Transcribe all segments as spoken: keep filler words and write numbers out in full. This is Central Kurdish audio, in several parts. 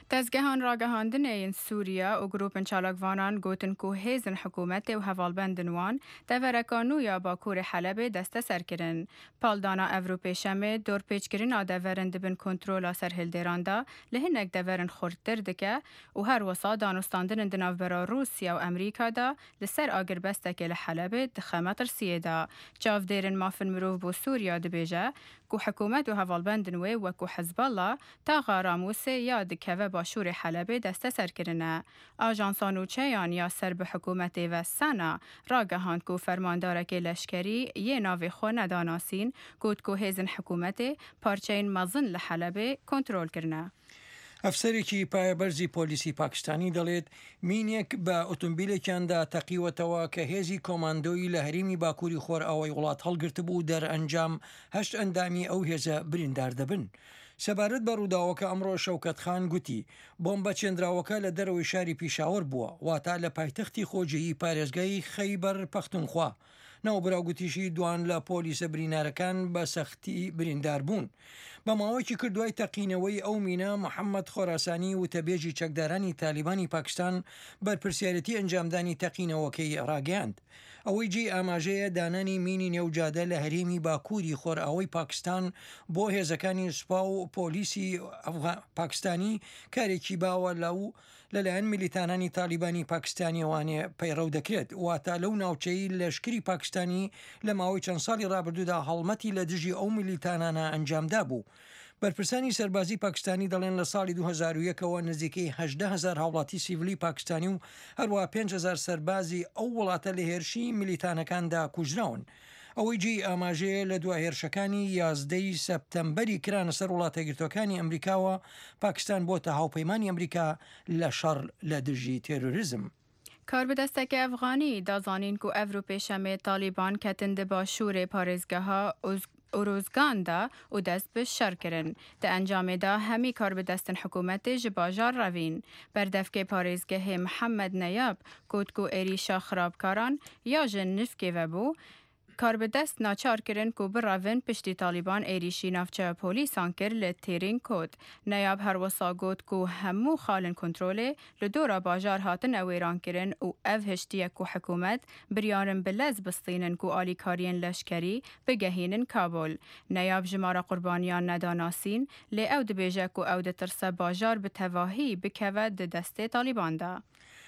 دەستگەهان ڕاگەهاندنێن سووریا و گروپن چالاکوانان گوتن کو هێزن حکوومەتێ و هەواڵبەندن وان دەڤەرەکان نویا باکووری حەلەبێ دەستە سەرکردن. پاڵدانا ئەڤروپێشەمێ دۆرپێچکردنا دەڤەرن دبن کۆنترۆلا سەرهێلدێراندا لە هینێک دەڤەرن خورتتر دکە و هەروەسا دانوستاندنن دناوبەرا رووسیا و ئەمریکادا لەسەر ئاگربەستێکێ لە حەلەبێ دخەمە ترسیێدا. چاودێرن مافن مرۆڤ بۆ سووریا دبێژە کو حکوومەت و هەواڵبەندن وێ وەکو حەزبەڵا تا غاراموسێ یا دکەوە باشووری حەلەبێ دەستە سەرکردنە. ئاژانسا نوچەیان یا سەر بە حکوومەتێ وە سەنا ڕاگەهاند کو فەرماندارەکێ لەشکەری یێ ناوێ خۆ نەداناسین گوت کو هێزن حکوومەتێ پارچەین مەزن لە حەلەبێ کۆنترۆلکردنە. ئەفسەرێکی پایەبەرزی پۆلیسی پاکستانی دەڵێت مینێک بە ئۆتۆمبیلێکیاندا تەقیوەتەوە کە هێزی کۆماندۆی لە هەرێمی باکووری خۆر ئاوای وڵات هەڵگرت بوو دەرئەنجام هەشت ئەندامی ئەو هێزە بریندار دەبن. سەبارەت بە ڕووداوەکە ئەمڕۆ شەوکەت خان گوتی بۆمبە چێندراوەکە لە دەرەوەی شاری پیشاوەر بووە واتە لە پایتەختی خۆجیی پارێزگای خەیبەر پەختونخوا. ناوبراوگوتیشی دوان لە پۆلیسە برینارەکان بە سەختی بریندار بوون. بە ماوەیەکی کردوای تەقینەوەی ئەو مینە محەممەد خۆراسانی وتەبێژی چەکدارانی تالیبانی پاکستان بەرپرسیارەتی ئەنجامدانی تەقینەوەکەی ڕاگەاند. ئەوەی جێ ئاماژەیە دانانی مینی نێوجادە لە هەرێمی باکووری خۆرئاوی پاکستان بۆ هێزەکانی سوپا و پۆلیسی پاکستانی کارێکی باوە لەو لەلایەن میلیتانانی تالیبانی پاکستانیوانێ پەیڕەو دەکرێت واتە لەو ناوچەی لەشکری پاکستانی لە ماوەی چەند ساڵی ڕابردوودا هەڵمەتی لە دژی ئەو میلیتانانە ئەنجامدا بوو. بەرپرسانی سەربازی پاکستانی دەڵێن لە ساڵی دوو هەزار و یەکەوە نزیکەی هەژدە هەزار هاوڵاتی سیڤیلی پاکستانی و هەروە پێنج هەزار سەربازی ئەو وڵاتە لە هێرشی میلیتانەکاندا کوژراون. ئەوەی جێی ئاماژەیە لە دو هێرشەکانی یازدەی سەپتەمبەری کرانە سەر وڵاتە گرتوەکانی ئەمریکاوە پاکستان بۆتە هاوپەیمانی ئەمریکا لە شەڕ لە دژی تێرۆریزم. کاربدەستێکی ئەفغانی دازانین کو ئەڤروپێشەمێ تالیبان کەتن باشوورێ پارێزگەها ئۆروزگاندا و دەست به شەرکردن. دە ئەنجامێدا هەمی کاربدەستن حکوومەتێ ji bajar revîn. Berdevkê parêzgehê Mihemed Neyab got ku êrîşa xirabkaran ya ji nifkê vebû کاربدەست ناچارکردن کو برەڤن پشتی تالیبان êrîşî navçeya polîsan kir li têrên kot. Neyab herwesa got ku hemû xalên kontrolê li dora bajar hatin ewêrankirin û ev hiştiye ku hikûmet biryarin bi lez bistînin ku alîkariyên leşkerî bigehînin Kabul. Neyab ji mara qurbaniyan nedanasîn lê ew dibêje ku ew ditirse bajar bi tevahî bikeve di destê Taliban da.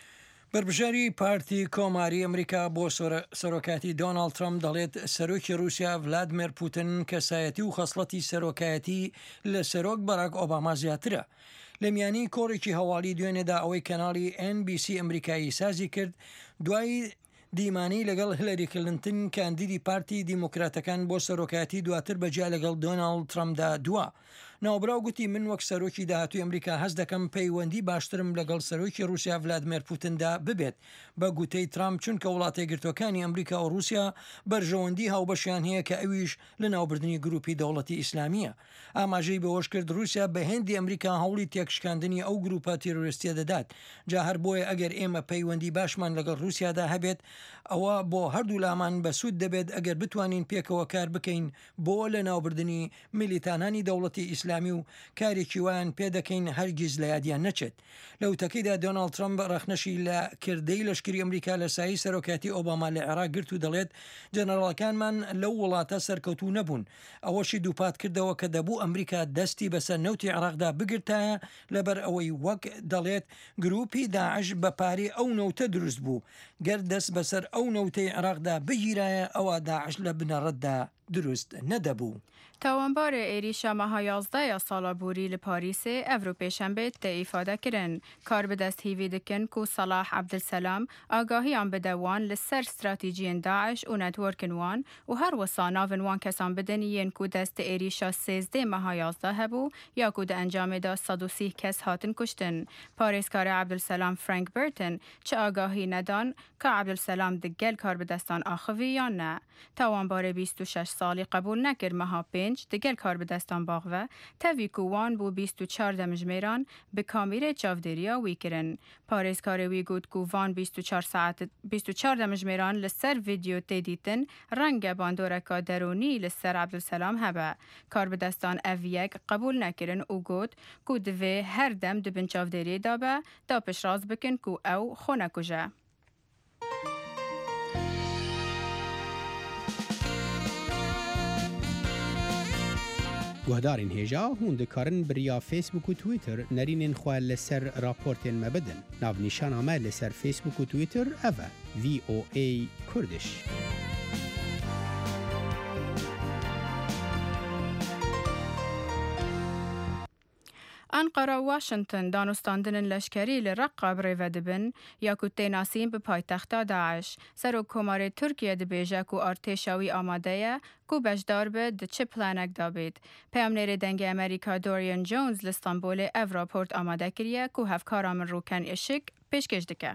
بربژاری پارتی کۆماری ئەمریکا بۆ سەرۆکاتی دۆناڵد ترامپ دەڵێت سەرۆکی رووسیا ڤلادیمیر پوتین کەسایەتی و خەسڵەتی سەرۆکایەتی لە سەرۆک باراک ئۆباما زیاترە. لە میانی کۆڕێکی هەواڵی دوێنێدا ئەوەی کەناڵی ئێن بی سی ئەمریکایی سازی کرد دوای دیمانی لەگەڵ هیلاری کلینتن کاندیدی پارتی دیموکراتەکان بۆ سەرۆکایەتی دواتر بەجیا لەگەڵ دۆناڵد ترامپدا دووە. ناوبراو گوتی من وەک سەرۆکی داهاتووی ئەمریکا هەست دەکەم پەیوەندی باشترم لەگەڵ سەرۆکی رووسیا ڤلادیمیر پوتیندا ببێت بە گوتەی ترامپ چونکە وڵاتە گرتوەکانی ئەمریکا و رووسیا بەرژەوەندی هاوبەشیان هەیە کە ئەویش لە ناوبردننی گروپی دەوڵەتی ئیسلامیە. ئاماژەی بەوەش کرد رووسیا بە هێندی ئەمریکا هەوڵی تێکشکاندنی ئەو گروپە تیرۆریستیە دەدات. جا هەر بۆیە ئەگەر ئێمە پەیوەندی باشمان لەگەڵ رووسیادا هەبێت ئەوە بۆ هەردوو لامان بەسوود دەبێت ئەگەر بتوانین پێکەوە کار بکەین بۆ لە ناوبردننی میلیتانانی دەوڵەتی ئیسلامی و کارێکی وایان پێدەکەین هەرگیز لە یادیان نەچێت. لەو تەکەیدا دۆناڵد ترامپ ڕەخنەشی لە کردەی لەشکری ئەمریکا لە سایی سەرۆکاتی ئۆباما لە عێراق گرت و دەڵێت جەنەڕاڵەکانمان لەو وڵاتە سەرکەوتوو نەبوون. ئەوەشی دووپات کردەوە کە دەبوو ئەمریکا دەستی بەسەر نەوتی عێراقدا بگرتایە لەبەر ئەوەی وەک دەڵێت گروپی داعش بەپارێ ئەو نەوتە دروست بوو. گەر دەست بەسەر ئەو نەوتەی عێراقدا بگیرایە ئەوە داعش لە بنەڕەتدا دروست نەدەبوو. تاوانبارê êrîşa meha yazdeya sala borî li Parîsê Evrûpêşembe tê îfade kirin. Karbidest hîvî dikin ku Salah Abdulselam agahiyan bide wan li ser stratejiyên Daeş û networkên wan û her wisa navên wan kesan bidin yên ku dest di êrîşa sêzdê meha yazde hebû ya ku di encamê da sed û sîh kes hatin kuştin. Parêzkarê Abdulselam Frank Burton çi agahî nedan ka Abdulselam di gel karbidestan axivî yan ne. Tawanbarê bîst û şeş salî qebûl nekir meha pênc پنج دگل کار به دستان باغوه تاوی کوان بو بیست و چار دمجمیران به کامیره چاودریا وی کرن. پارێزکارê wî got ku van بیست و چار ساعت بیست و چار demijmêran li ser vîdeo tê dîtin renge bandoreka deronî li ser Ebdulselam hebe. Karbidestan ev yek qebûl nekirin û got ku divê her dem dibin çavderiyê da be da piştrast bikin ku ew xwe nekuje. گهدارین هێژا هون دikarin biriya Facebook û Twitter nerînên xwe li ser raportên me bidin. Navnîşana me li ser Facebook û Twitter ev e V O A Kurdish. انقره و واشنطن دانستاندن لشکری لرقه بریوه دبن یا که تیناسین به پایتخت داعش. سر و کمار ترکیه دبیجه که ارتشاوی آماده که بجدار به ده چه پلانک دابید. پیامنیر دنگ امریکا دوریان جونز لستانبول او راپورت آماده کریه که هفکارامن روکن اشک پیشکش دکه.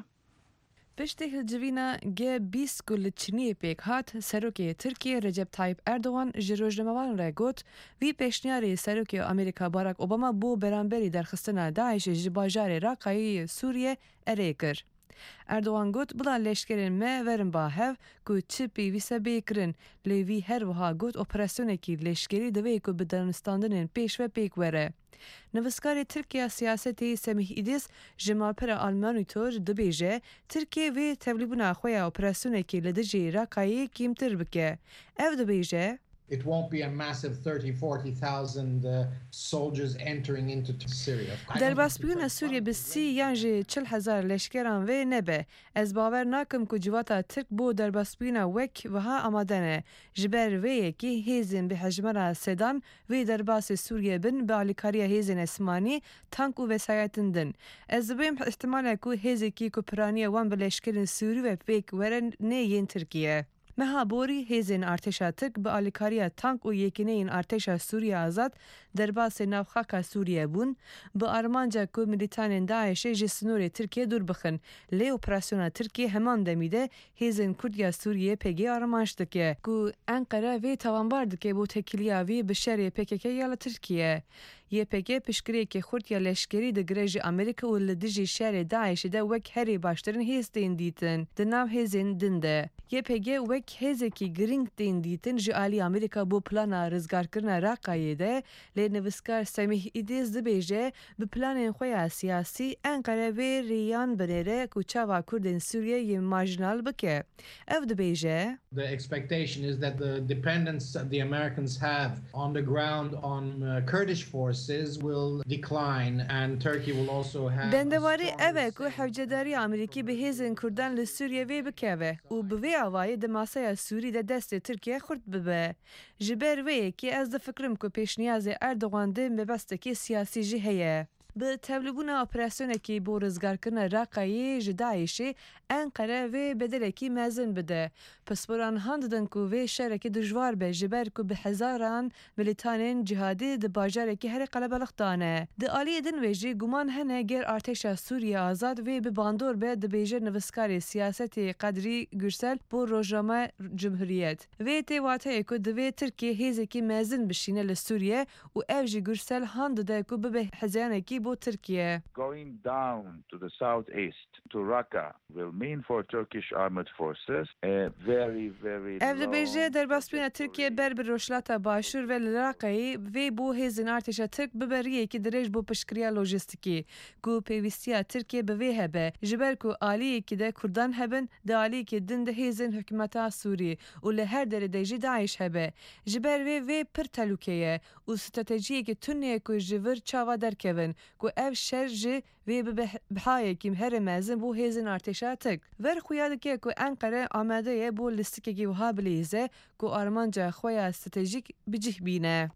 پشتی هجوینا گه بیست گل چینی پیک هات سروکی ترکیه رجب طایب اردوغان جروجنموان را گوت وی پیشنیاری سروکی امریکا باراک اوباما بو برانبری درخستنا داعش جباجار راقایی سوریه اره کر. اردوغان گوت بلا لشکرین ما ورن با هف که چی پیویسه بیکرن لیوی هر وها گوت اپراسیونه کی لشکری دوی که بدانستاندنین پیش و پیک وره. نوسکار ترکیه سیاستی سمیح ایدیس جمال پر آلمانی تور دبیجه ترکیه و تبلیبونا خویا اپراسیونه کی لدجی راقایی کیمتر بکه. او دبیجه It won't be a massive thirty, forty thousand uh, soldiers entering into Syria. در باسپیون سوریه بسی یانجی چل هزار لشکران و نبه. از باور ناکم که جواتا ترک بو در باسپیون وک و ها آمادنه. جبر وی که هیزن به حجمه سدان و در باس سوریه بن به علیکاری هیزن اسمانی تانک و وسایتن دن. از بیم احتمال که هیزی که کپرانی وان به لشکرین سوری و پیک ورن نیین ترکیه. مهابوری هیزن ارتشا ترک به آلیکاریا تانک و یکینین ارتشا سوریه آزاد در باس نوخاکا سوریه بون به آرمانجا که ملیتانین داعش جسنور ترکیه دور بخن لی اپراسیونا ترکیه همان دمیده هیزن کردیا سوریه پیگی آرمانش دکه که انقره وی توانبار دکه بو تکیلیاوی به شهر پیککی یال ترکیه. یه پیگه پشکری که خورد یا لشکری ده گرژ امریکا و لدجی شهر داعش ده وک هری باشترین هیز دین دیتن ده ناو هیزین دنده. یه پیگه وک هیزه کی گرینگ دین دیتن جو آلی امریکا بو پلانا رزگار کرنا راقایه ده لی نوسکار سمیح ایدیز ده بیجه به پلان خویا سیاسی انقره وی ریان بنیره که چاوا کردن سوریه یه مارجنال بکه. او ده بیجه The expectation is that the dependence that the Americans have on the ground on uh, Kurdish forces will decline and Turkey will also have بندواری اوه که حوجداری امریکی به هیزن کردن لسوریه وی بکوه و به وی آوای دماسای سوری ده دست ترکیه خورد ببه. جبر وی که از ده فکرم که پیش نیاز اردوغان ده مبستکی سیاسی جهیه. به تبلیغون اپراسیونه کی بو رزگار کردن راقایی جدایشی انقره و بدلکی مزن بده. پس بران هنددن که و شرکی دجوار به جبر که به هزاران ملیتانین جهادی ده باجاره که هر قلب دانه. ده آلی دن ویجی گمان هنه گر ارتش سوریه آزاد و به باندور به ده بیجر نوسکاری سیاستی قدری گرسل بو روجنامه جمهوریت. و تیواته که دوی ترکیه هیزه کی مزن بشینه لسوریه و اوجی گرسل هندده که به حزیانه کی Turkey. Going down to the southeast to Raqqa will mean for Turkish armed forces a very very Ev dibêje derbasbûna Tirkiye ber bi rojhilata Başûr ve li Raqayê vê bû hêzên artêşa Tirk biberiyekî dirêj bû piştgiriya lojîstikî ku pêwîstiya Tirkiye bi vê hebe ji ber ku aliyekî de Kurdan hebin di aliyekî din de hêzên hikûmeta Sûrî û li her derê de jî Daeş hebe ji ber vê vê pir telûke ye û stratejiyekî tune ku ji vir çawa derkevin ku ev şer ji vê bibe bihayekî here mezin bû hêzên artêşa Tirk. Ver xuya dike ku Enqere amade ye bû listikekî wiha bilîze ku armanca xwe ya stratejîk bicih bîne.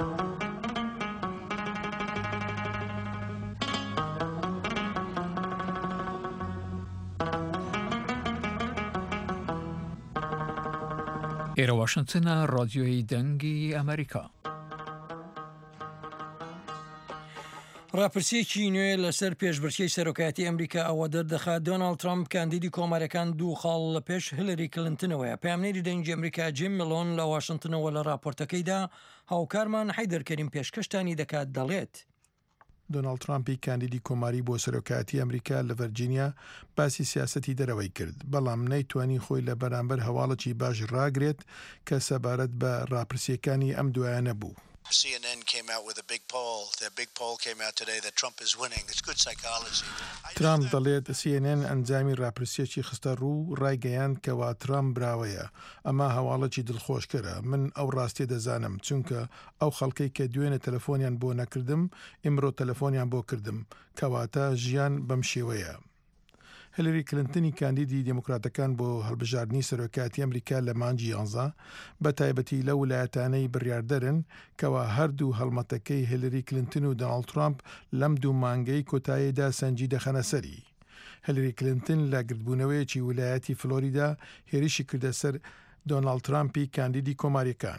ایرا واشنطن رادیوی دنگی امریکا. ڕاپرسیەکی نوێ لەسەر پێشبڕکێی سەرۆکایەتی ئەمریکا ئەوە دەردەخات دۆناڵد ترامپ کاندیدی کۆماریەکان دوو خاڵ لە پێش هیلاری کلنتنەوەیە. پامنێری دەنگی ئەمریکا جیم ملۆن لە واشنگتنەوە لە راپۆرتەکەیدا هاوکارمان حەیدەرکەریم پێشکەشتانی دەکات دەڵێت دۆناڵد ترامپی کاندیدی کۆماری بۆ سەرۆکایەتی ئەمریکا لە ڤەرجینیا باسی سیاسەتی دەرەوەی کرد، بەڵام نەیتوانی خۆی لە بەرامبەر هەواڵەکی باش ڕاگرێت کە سەبارەت بە ڕاپرسیەکانی ئەم دوایانە بوو. C N N came out with a big poll. Their big poll came out today that Trump is winning. It's good psychology. ترامپ دەڵێت C N N ئەنجامی ڕاپرسیەکی خستە ڕوو ڕایگەیاند کەوا ترامپ براوەیە. ئەمە هەواڵەکی دڵخۆشکەرە. من ئەو ڕاستی دەزانم چونکە ئەو خەڵکەی کە دوێنێ تەلەفۆنیان بۆ نەکردم ئیمڕۆ تەلەفۆنیان بۆ کردم، کەواتە ژیان بەم شێوەیە. هیلاری کلنتنی کاندیدی دموکراتەکان بۆ هەڵبژاردننی سەرۆکایەتی ئەمریکا لە مانجی یانزە بە تایبەتی لە ویلایەتانەی بڕیاردەرن کەوا هەردوو هەڵمەتەکەی هیلاری کلنتن و دۆناڵد ترامپ لەم دوو مانگەی کۆتاییدا سەنجی دەخەنە سەری. هیلاری کلنتن لە گردبوونەوەیەکی ویلایەتی فلۆریدا هێرشی کردە سەر دۆناڵد ترامپی کاندیدی کۆماریەکان.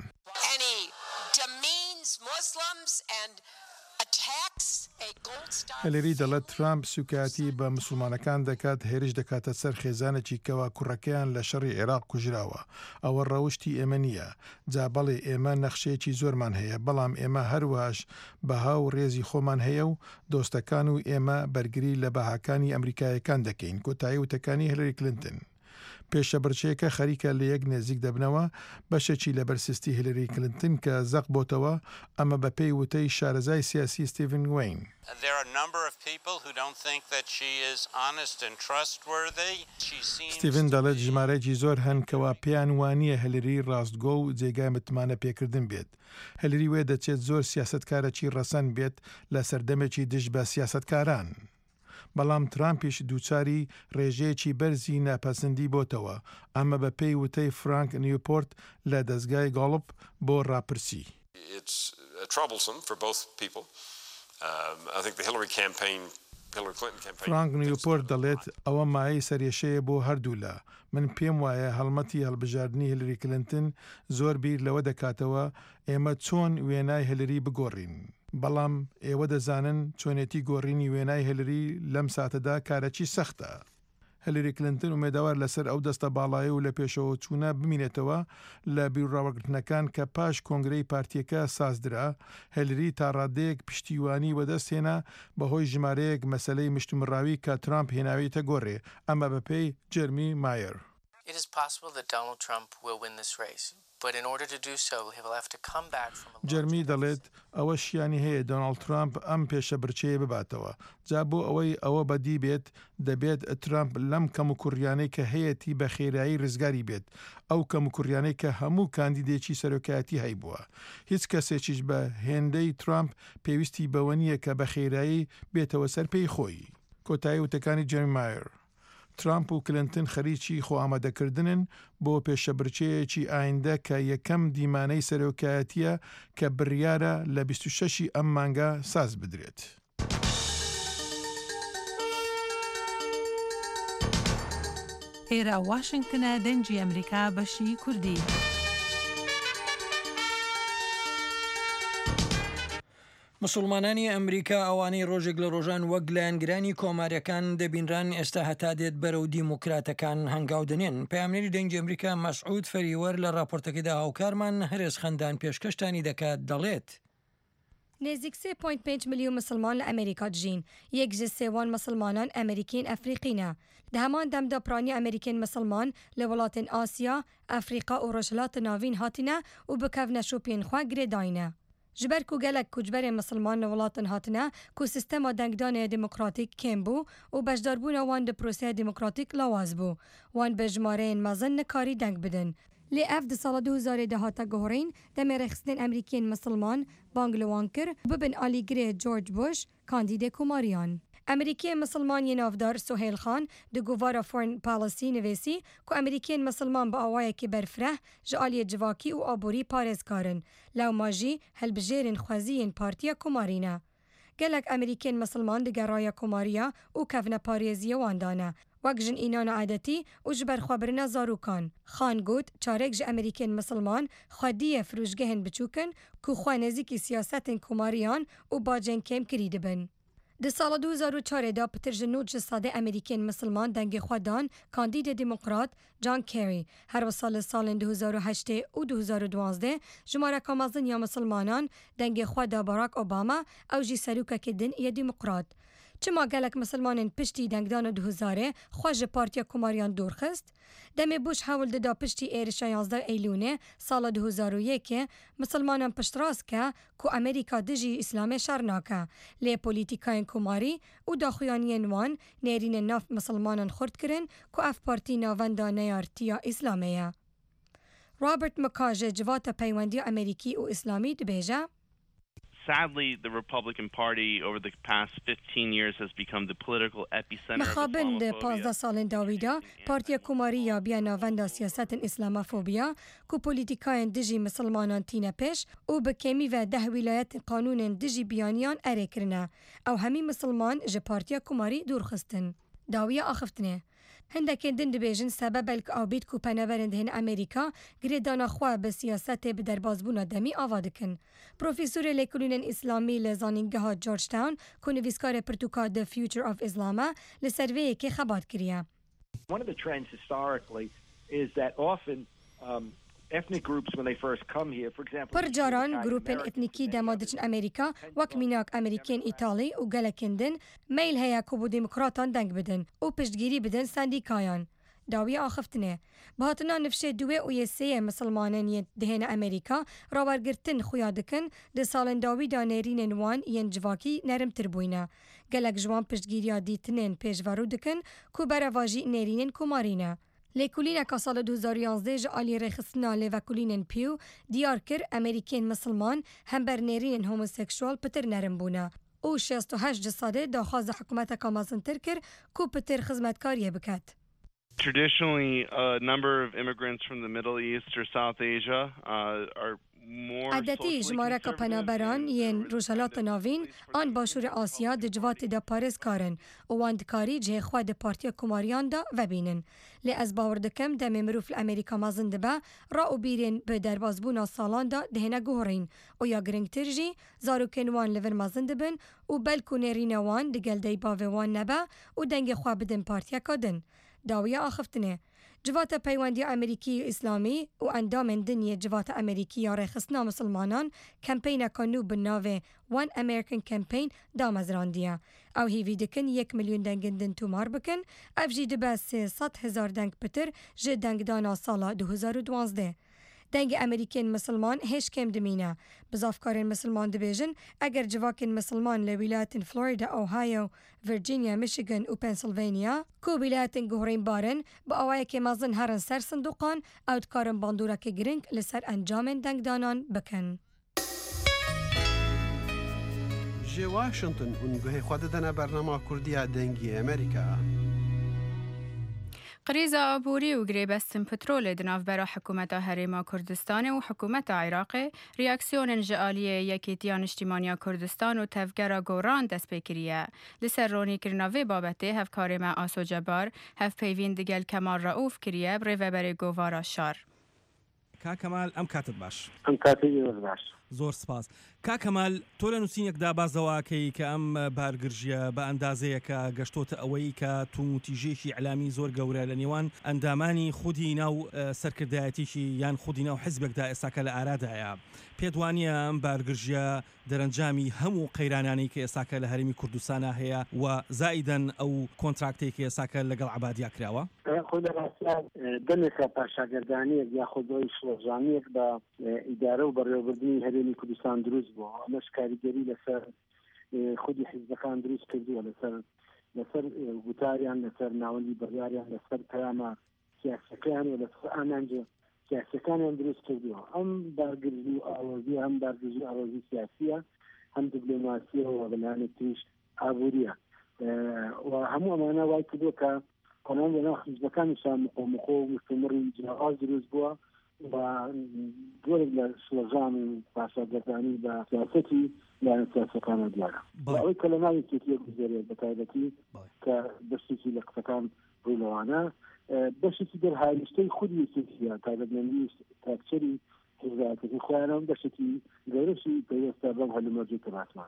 هیلاری دەڵێت ترامپ سوکاتی بە مسلمانەکان دەکات، هێرش دەکاتە سەر خێزانێکی کەوا کوڕەکەیان لە شەڕی عێراق کوژراوە. ئەوە ڕەوشی ئێمە نییە. جا بەڵێ ئێمە نەخشەیەکی زۆرمان هەیە، بەڵام ئێمە هەروەش بەها و ڕێزی خۆمان هەیە و دۆستەکان و ئێمە بەرگری لە بەهاکانی ئەمریکایەکان دەکەین. کۆتایی وتەکانی هیلاری کلنتن پێشە بڕچەیەکە خەریکە لە یەک نێزیک دەبنەوە بەشێکی لە بەرسستی هیلاری کلنتن کە زەق بۆتەوە، ئەمە بە پێی وتەی شارەزای سیاسی ستیڤن وین. ستیڤن دەڵێت ژمارەیەکی زۆر هەن کەوا پێیان وانییە هیلاری ڕاستگۆ و جێگای متمانە پێکردن بێت. هیلاری وێ دەچێت زۆر سیاسەتکارێکی ڕەسەن بێت لە سەردەمێکی دژ بە سیاسەتکاران. بەڵام ترامپیش دووچاری ڕێژەیەکی بەرزی ناپەسەندی بۆتەوە، ئەمە بە پێی وتەی فرانک نیوپۆرت لە دەستگای گاڵپ بۆ ڕاپرسی. فرانک نیوپۆرت دەڵێت ئەوە مایەی سەرێشەیە بۆ هەردوو لە من پێم وایە هەڵمەتی هەڵبژاردننی هیلاری کلنتن زۆر بیر لەوە دەکاتەوە ئێمە چۆن وێنای هیلاری بگۆڕین. بەڵام ئێوە دەزانن چۆنێتی گۆڕینی وێنای هیلاری لەم ساتەدا کارەکی سەختە. هیلاری کلنتن ئومێدەوار لەسەر ئەو دەستە باڵایە و لە پێشەوە چوونە بمینێتەوە لە بیرڕاوەگرتنەکان کە پاش کۆنگرەی پارتیەکە سازدرا. هیلاری تا ڕادەیەک پشتیوانی وەدەستێنە بەهۆی ژمارەیەک مەسەلەی مشتومڕاوی کە ترامپ هێناویتە گۆڕێ، ئەمە بەپێی جەرمی مایر. It is possible that Donald Trump will win this race, but in order to do so, he will have to come back from a جەرمی دەڵێت ئەوە شیانی هەیە دۆناڵد ترامپ ئەم پێشە بڕچەیە بباتەوە. جا بۆ ئەوەی ئەوە بەدی بێت دەبێت ترامپ لەم کەم و کوڕیانەی کە هەیەی بە خێرایی ڕزگاری بێت، ئەو کەم و کوڕیانەی کە هەموو کاندیدێکی سەرۆکایەتی هەیبووە. هیچ کەسێکیش بە هێندەی ترامپ پێویستی بەوە نییە کە بە خێرایی بێتەوە سەر پێی خۆی. کۆتایی وتەکانی جەرمی مایر. ترامپ و کلنتن خەریکی خۆ ئامادەکردنن بۆ پێشەبرچەیەکی ئایندە کە یەکەم دیمانەی سەرۆکایەتیە کە بڕیارە لە بیست و شەشی ئەم مانگە ساز بدرێت. ئێرە واشنگتنە دەنگی ئەمریکا بەشی کوردی. مسلمانانی ئەمریکا ئەوانەی ڕۆژێک لە ڕۆژان وەک لایەنگرانی کۆماریەکان دەبینران ئێستا هەتا دێت بەرەو دیموکراتەکان هەنگاو دەنێن. پامنێری دەنگی ئەمریکا مەسعود فەریوەر لە راپۆرتەکەیدا هاوکارمان هەرێز خەندان پێشکەشتانی دەکات دەڵێت نزیک سێ پۆینت پێنج ملیۆن مسلمان لە ئەمریکا دژین، یەک ji سێوان مسلمانان ئەمریکین ئەفریقینە. Di heman demda piranî Amerîkên Misilman li welatên Asya, Efrîqa û Rojhilatê Navîn hatine û bikevne şopiyên xwe girê dayine. Ji ber ku gelek koçberên Misilman li welatin hatine ku sîstema dengdanê demokratîk kêm bû û beşdarbûna wan di proseya demokratîk lawaz bû. Wan bi jimareyên mezin nikarî deng bidin. Lê ev di sala du hezarê de hate guhorîn demê rêxistinên Amerîkên Misilman bang li wan kir bibin alîgirê George Bush kandîdê komariyan. Amerîkiyên Misilman yê navdar Suheyl Khan di guvara Foreign Policy nivêsî ku Amerîkiyên Misilman bi awayekî berfireh ji aliyê civakî û aborî parêzkarin. Lewma jî helbijêrên xweziyên Partiya Komarî ne. Gelek Amerîkên Misilman di geraya komariya û kevne parêziya wan dane. Wek jin înana edetî û ji ber xwebirina zarûkan. Xan got çarek ji Amerîkên Misilman xwediye firûjgehên biçûkin ku xwe nêzîkî siyasetên komariyan û bacên kêm kirî dibin. د سال دو هزار و چهار دا پتر جنود جساده امریکین مسلمان دنگ خودان کاندید دموکرات جان کری هر سال سال دو هزار و هشت و دو هزار و دوازده جماره کامازن یا مسلمانان دنگ خود باراک اوباما او جی سروکه که دن یا دموکرات. چما گلک مسلمانین پشتی دنگدان دو هزاره خواج پارتیا کماریان دورخست دم بوش حول دا پشتی ایرش یازده ایلونه سال دو هزار و یک مسلمانان پشت راست که کو امریکا دجی اسلام شرناکه لی پولیتیکاین کماری و داخویانین وان نیرین ناف مسلمانان خورد کرن کو اف پارتی ناوندا نیارتیا اسلامیه. رابرت مکاجه جوات پیوندی امریکی و اسلامی دبیجه Sadly, the Republican Party over the past fifteen years has become the political epicenter of مخابن پانزده سال داویدا پارتی کماری یا بیا ناوند سیاست اسلاموفوبیا کو پولیتیکاین دجی مسلمانان تینه پیش او به کمی و ده ولایت قانون دجی بیانیان اره کرنه او همی مسلمان ج پارتی کماری دور خستن داویه آخفتنه هندک دن دبیجن سبب الک آبید کو پناورند هن امریکا گریدانا خواه به سیاست به دربازبونا دمی آوادکن. پروفیسور لیکولین اسلامی لزانینگاه جورج تاون کو نویسکار پرتوکا The Future of Islam لسروی که خبات کریه. One of the trends historically is that often um, ethnic groups when they first come here, for example, پر جاران گروپن اتنیکی دمادچن امریکا وک میناک امریکین ایتالی و گلکندن میل هیا کوبو دموکراتان دنگ بدن و پشتگیری بدن سندیکایان. داوی آخفتنه. بهاتنا نفشه دوه و یسیه مسلمانان دهن امریکا راورگرتن خویادکن ده سالن داوی دانرین وان ین جواکی نرم تربوینه. گلک جوان پشتگیری دیتنن پیشوارو دکن کو برواجی نرینن کمارینه. لیکولین که سال دو هزار و یازده جالی رخصتنا لیوکولین پیو دیار کر امریکین مسلمان هم بر نرین هوموسکشوال پتر نرم بونه. او شصت و هشت جساده داخواز حکومت کامازن تر کر کو پتر خدمتکاریه بکد. Traditionally, a number of immigrants from the Middle East or South Asia uh, are عادتی جماره که پنابران ین روشالات ناوین آن باشور آسیا دجوات دا پارس کارن و واندکاری جه خواه دا پارتیا کماریان دا و بینن. لی از باوردکم دا ممروف الامریکا مازنده با را و بیرین به دربازبونا سالان دا دهنه گوهرین و یا گرنگ ترجی زاروکن وان لور مازنده بن و بلکو نرین وان دگل دی باوه وان نبا و دنگ خواه بدن پارتیا کادن. داویه آخفتنه. جوات پیوندی امریکی اسلامی و اندام دنیا جوات امریکی یا رخصتنا مسلمانان کمپین کانو بناوه One American Campaign دامزراندیه. او هیوی دکن یک میلیون دنگندن تومار بکن او جی دبه سیصد هزار دنگ پتر جه دنگ دانا سالا دو هزار و دوازده. دنگ امریکین مسلمان هیچ کم دمینه. بزافکارین مسلمان دبیجن اگر جواکین مسلمان لولایت فلوریدا، اوهایو، ویرجینیا، میشیگن و پنسیلوانیا کو ولایت گهرین بارن با اوای که مازن هرن سر صندوقان او دکارن باندورا که گرنگ لسر انجام دنگ دانان بکن. جه واشنطن اونگوه خود دنه برنامه کردی دنگی امریکا. قریزا آبوری و گریبستن پترول دناف برا حکومت هریما کردستان و حکومت عراق ریاکسیون جعالیه یکی دیان اجتماعی کردستان و تفگرا گوران دست بکریه. لسر رونی کرناوی بابته هف کارما آسو جبار هف پیوین دگل کمال رعوف کریه بری و بری گوارا شار. کا کمال ام کاتب باش. ام کاتب باش. زۆر سپاس. کا کەمال تۆ لە نووسینێکدا بازەواکەی کە ئەم بارگرژیە بە ئەندازەیەکە گەشتۆتە ئەوەی کە تومتیژێکی علامی زۆر گەورە لە نێوان ئەندامانی خودی ناو سەرکردایەتیشی یان خودی ناو حیزبێکدا ئێساکە لە ئارادایە. پێت وانیە ئەم بارگرژیە دەرەنجامی هەموو قەیرانانەی کە ئێساکە لە هەرێمی کوردستانە هەیە و زائیدەن ئەو کۆنتراکتێکی کە ئێساکە لەگەڵ عەبادیا کراوە؟ خۆ لە ڕاستیان دەمێکە پاشاگردانیەک یا خۆدۆی شڵەژانیەک بە ئیدارە و بەڕێوەبردنی هەرێمی کوردستان دروست بووە. ئەمەش کاریگەری لەسەر خودی حیزبەکان دروست کردووە لەسەر لەسەر گوتاریان لەسەر ناوەندی بڕیاریان لەسەر پەیامە سیاسیەکەیان و لەسەر ئامانجە سیاسیەکانیان دروست کردووە. ئەم بارگرژی و ئاوازی هەم بارگرژی ئاوازی سیاسیە هەم دیپلۆماسیە و بەلایەنێک تریش ئابووریە و هەموو ئەمانە وای کردووە کە کۆنان لەناو حیزبەکانیشان مقۆمقۆ و مستمری جیاواز دروست بووە و گۆرێک لە شڵەژان و پاشاگردانی بە سیاسەتی لایەنە سیاسیەکانە دیارە. ئەوەی کە لە ناوی کێتیە گوزارێت بەتایبەتی کە بەشێکی لە قسەکان ڕوولەوانە بەشێکی دەرهاویشتەی خودی یەکێتیە تایبەتمەندی تاکچەری حیزبەکانی خۆیانەوە بەشێکی گەورەشی پێویستە بەم هەلومەرجەی کە باسمان کرد.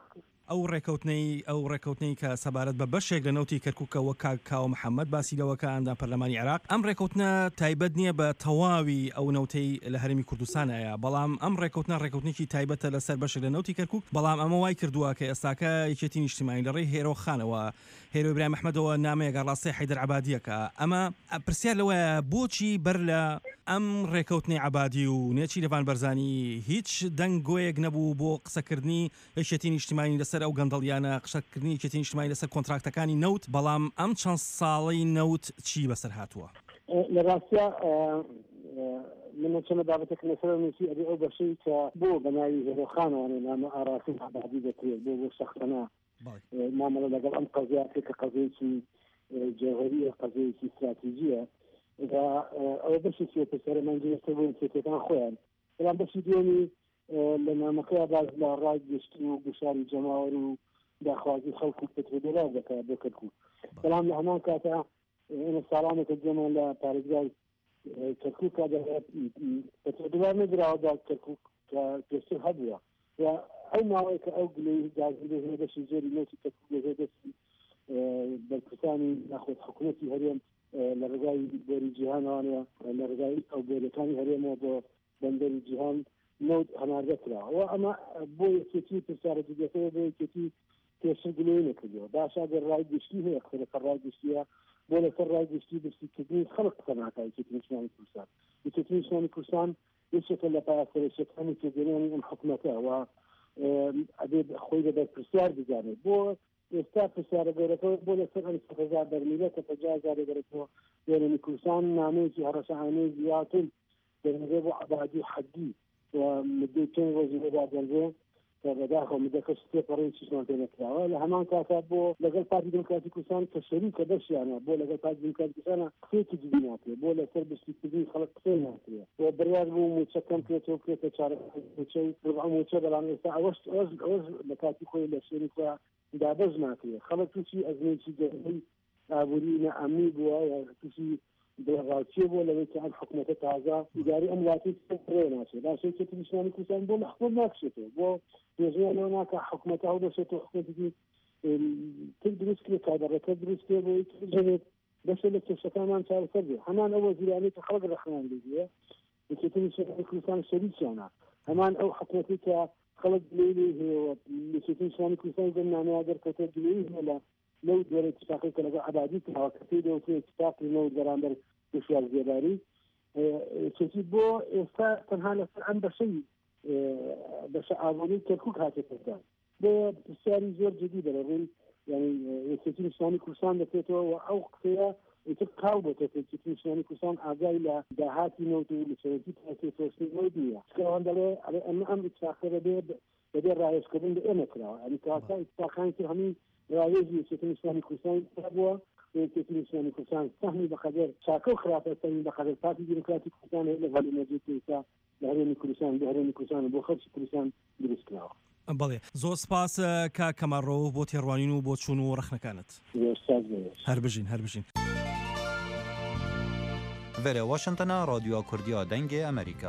ئەو ڕێکەوتنەی ئەو ڕێکەوتنەی کە سەبارەت بە بەشێک لە نەوتی کەرکووکەوە کاکاو محەممەد باسی لەوەکە ئەندام پەرلەمانی عێراق ئەم ڕێکەوتنە تایبەت نییە بە تەواوی ئەو نەوتەی لە هەرمی کوردستانەیە بەڵام ئەم ڕێکەوتنە ڕێکەوتنێکی تایبەتە لەسەر بەشێک لە نەوتی کەرکووک بەڵام ئەمە وای کردووە کە ئێستاکە یەکێتی نیشتیمانی لە ڕێی هێرۆخانەوە هێرۆ ئیبراهیم محمەدەوە نامەیەگە ڕاستی حەیدەر عەبادیەکە ئەمە پرسیار لەوەیە بۆچی بەر لە ئەم ڕێکەوتنەی عەبادی و نێچی لەوان بەرزانی هیچ دەنگۆیەک نەبوو بۆ قسەکردنی یەکێتی نیشتیمانی لەسەر ئەو گەندەڵیانە قسەکردنی یەکێتی نیشتیمانی لەسەر کۆنتراکتەکانی نەوت بەڵام ئەم چەند ساڵەی نەوت چی بەسەر هاتووە لە ڕاستە من چەند بابەتێک لەسەر نووسی ئەبێ ئەو بەشەی کە بۆ بەناوی هێرۆخانەوە نامە ئاراسی عەبادی دەکرێت بۆ بۆ شەخصەنە مامەڵە لەگەڵ ئەم قەزیاتێک کە قەزەیەکی جێهەریە قەزەیەکی استراتیژیە ئەوە بەشێکی پسەرمانجێستە بۆ کێتەکان خۆیان بەڵام بەشی دوێنی لە نامەکەی باز لە ڕای گەشتی و گوشاری جەماوەر و داخوازی خەڵک و پێترۆدۆلار دەکات بۆ کەرکووک بەڵام لە هەمان کاتە ئێمە ساڵانێکە جێمان لە پارێزگای کەرکووکە دەڵێت پێترۆدۆلار نەدراوەدا کەرکووک کە پێشتر هەبووە و ئەو ماوەیە کە ئەو گلەی گازی دەهێ بەشی زۆری نەوتی کەرکووک دەهێ دەستی بەرپرسانی ناخۆت حکوومەتی هەرێم لە ڕێگای بۆری جیهانوانە لە ڕێگای ئەو بۆرەکانی هەرێمەوە بۆ بەندەری جیهان نەوت هەناردە کراوە ئەمە بۆ یەکێتی پرسیارە جدیەکەی بۆ یەکێتی پێشتر گلەی نەکردەوە باشە گەر ڕای گشتی هەیە قسەکە ڕای گشتیە بۆ لەسەر ڕای گشتی برسیکردنی خەڵک قسە ناکات یەکێتی نیشتیمانی کوردستان یەکێتی نیشتیمانی کوردستان یەکێکە لە پایاسەرکیەکانی پێگەیاندنی ئەم حکوومەتە و ئەبێ خۆی لەبەر پرسیار بزانێت بۆ ئێستا پرسیارە گەورەکە بۆ لەسەر ئەم سەد هەزار بەرمیلە کە پەنجا هەزارێ دەرەچەوە هێرمی کوردستان نامەیەکی هەڕەشەخانەی زیاتر دەرنەبێ بۆ عەبادی حەدی و مدەی چەند ڕۆژی لێدا دەربێ کە بەداخەوە مدەکە سپێپەڕەی چیشمان پێ نەکراوە لە هەمان کاتە بۆ لەگەڵ پارتی دموکراتی کوردستان کە شەریکە بەشیانە بۆ لەگەڵ پارتی دموکراتی کوردستانە قسەیەکی جدی ناکرێت بۆ لەسەر برسیکردنی خەڵک قسەی ناکرێت و بڕیار بوو موچەکەم پێێتەوە بکرێتە چارە موچەی ڕبع موچە بەڵام ئێستا ئەوەش ئەوەش ئەوەش لە کاتی خۆی لە شوێنی خۆیان دابەش ناکرێت خەڵک تووشی ئەزمەیەکی گەورەی ئابووری نەئەمنی بووە یا تووشی دڵڕاوچیە بۆ لەوەی کە ئەم حکوومەتە تازە ئیداری ئەم وڵاتی پڕێ ناچێت باشەی یەکێتی نیشتیمانی کوردستان بۆ مەحکوم ناکشێتەوە بۆ پێشنیانەوە ناکە حکوومەتە هەڵدەچێتەوە حکوومەتێکی تر دروست کرێت کادەڕەکە دروست کرێت بۆ بژێنێت بەشێک لە کێشەکانمان چارەسەر بێت هەمان ئەو وەزیرانەی کە خەڵک ڕەخنان لێدیە یەکێتی نیشتیمانی کوردستان شەریکیانە هەمان ئەو حکوومەتی کە خەڵک دلێی لێ هەیە یەکێتی نیشتیمانی کوردستان گەمنانەیە دەرکەوتە دلێی هەیە لە لەو دوێرە اتفاقی کە لەگەڵ عەبادی کراوە کە پێی دەوترێت اتفاقی نەوت بەرامبەر دشوار زێداری چێتی بۆ ئێستا تەنها لەسەر ئەم بەشەی بەشە ئابووری کەرکووک هاتێتەکە بۆ پرسیاری زۆر جدی دەڕێن یعنی یەکێتی نیشتیمانی کوردستان دەکرێتەوە و ئەو قسەیە ئیتر کاو بۆ یەکێتی نیشتیمانی کوردستان ئاگای لە داهاتی نەوت و لە چەرەکی تاکێتۆشتی نەوت نییە چکەوان دەڵێ ئەمە ئەم اتفاقە دەبێ دەبێ ڕایشکردن بە ئێمە کراوە ئەنی کاسا اتفاقانی تر هەمووی ڕایێژی یەکێتی نیشتیمانی کوردستان بووە یەکێتی نیشتیمانی کوردستان سەهمی بەقەدەر چاکە و خراپە سەهمی بەقەدەر پارتی دموکراتی کوردستان هەیە لە ڤەلی نەجێتی ئێستا لە هەرێمی کوردستان لە هەرێمی کوردستان بۆ خەڵکی کوردستان دروست کراوە بەڵێ زۆر سپاس کا کەمەڕۆ بۆ تێڕوانین و بۆ چوون و ڕەخنەکانت هەر بژین هەر بژین Vere Washingtona Radyoya Kurdiya Dengê Amerîka.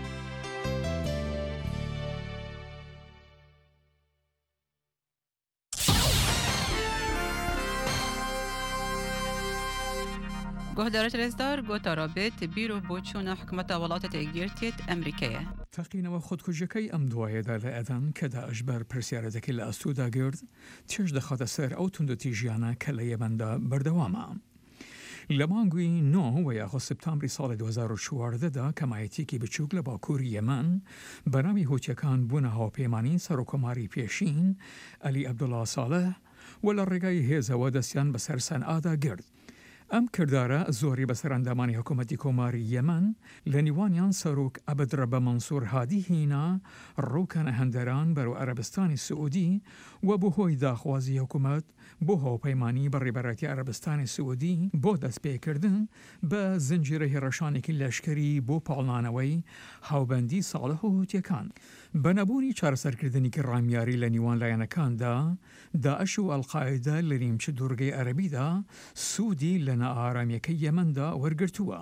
گهدارت رزدار گوتا رابط بیرو بۆچوونە حکومەتە وڵاتە تێگیرتێت ئەمریکایە. تەقینەوە خۆدکوژەکەی ئەم دوایەدا لە ئەدەن کە داعش بەر پرسیارەتەکەی لە ئەستوودا گرت تێش دەخاتە سەر ئەو توندەتیژیانە کە لە یەمەندا بەردەوامە. لە مانگوی نۆ و یاخۆ سپتامبری ساڵی دو هەزار و چواردەدا کەمایەتێکی بچووک لە باکووری یەمەن بەناوی هوتیەکان بوونە هاوپەیمانی سەرۆکۆماری پێشین ئەلی عەبدوڵڵا ساڵح و لە ڕێگای هێزەوە دەستیان بەسەر سەنعادا گرت. ئەم کردارە زۆری بەسەر ئەندامانی حکوومەتی کۆماری یەمەن لە نیوانیان سەرۆک عەبدڕەبە مەنسوور هادی هینا ڕووکەنە هەندەران بەرەو عەرەبستانی سعودی و بۆ هۆی داخوازی حکوومەت بۆ هاوپەیمانی بەڕێبەرەتی عەرەبستانی سعودی بۆ دەستپێکردن بە زنجیرە هێڕەشانێکی لەشکری بۆ پاڵنانەوەی هاوبەندی ساڵح و هوتیەکان. بەنەبوونی چارەسەرکردنی ڕامیاری لە نیوان لایەنەکاندا داعش و ئەڵقاعیدە لە نیمچە دوورگەی عەرەبیدا سوودی لە نائارامیەکەی یەمەندا وەرگرتووە.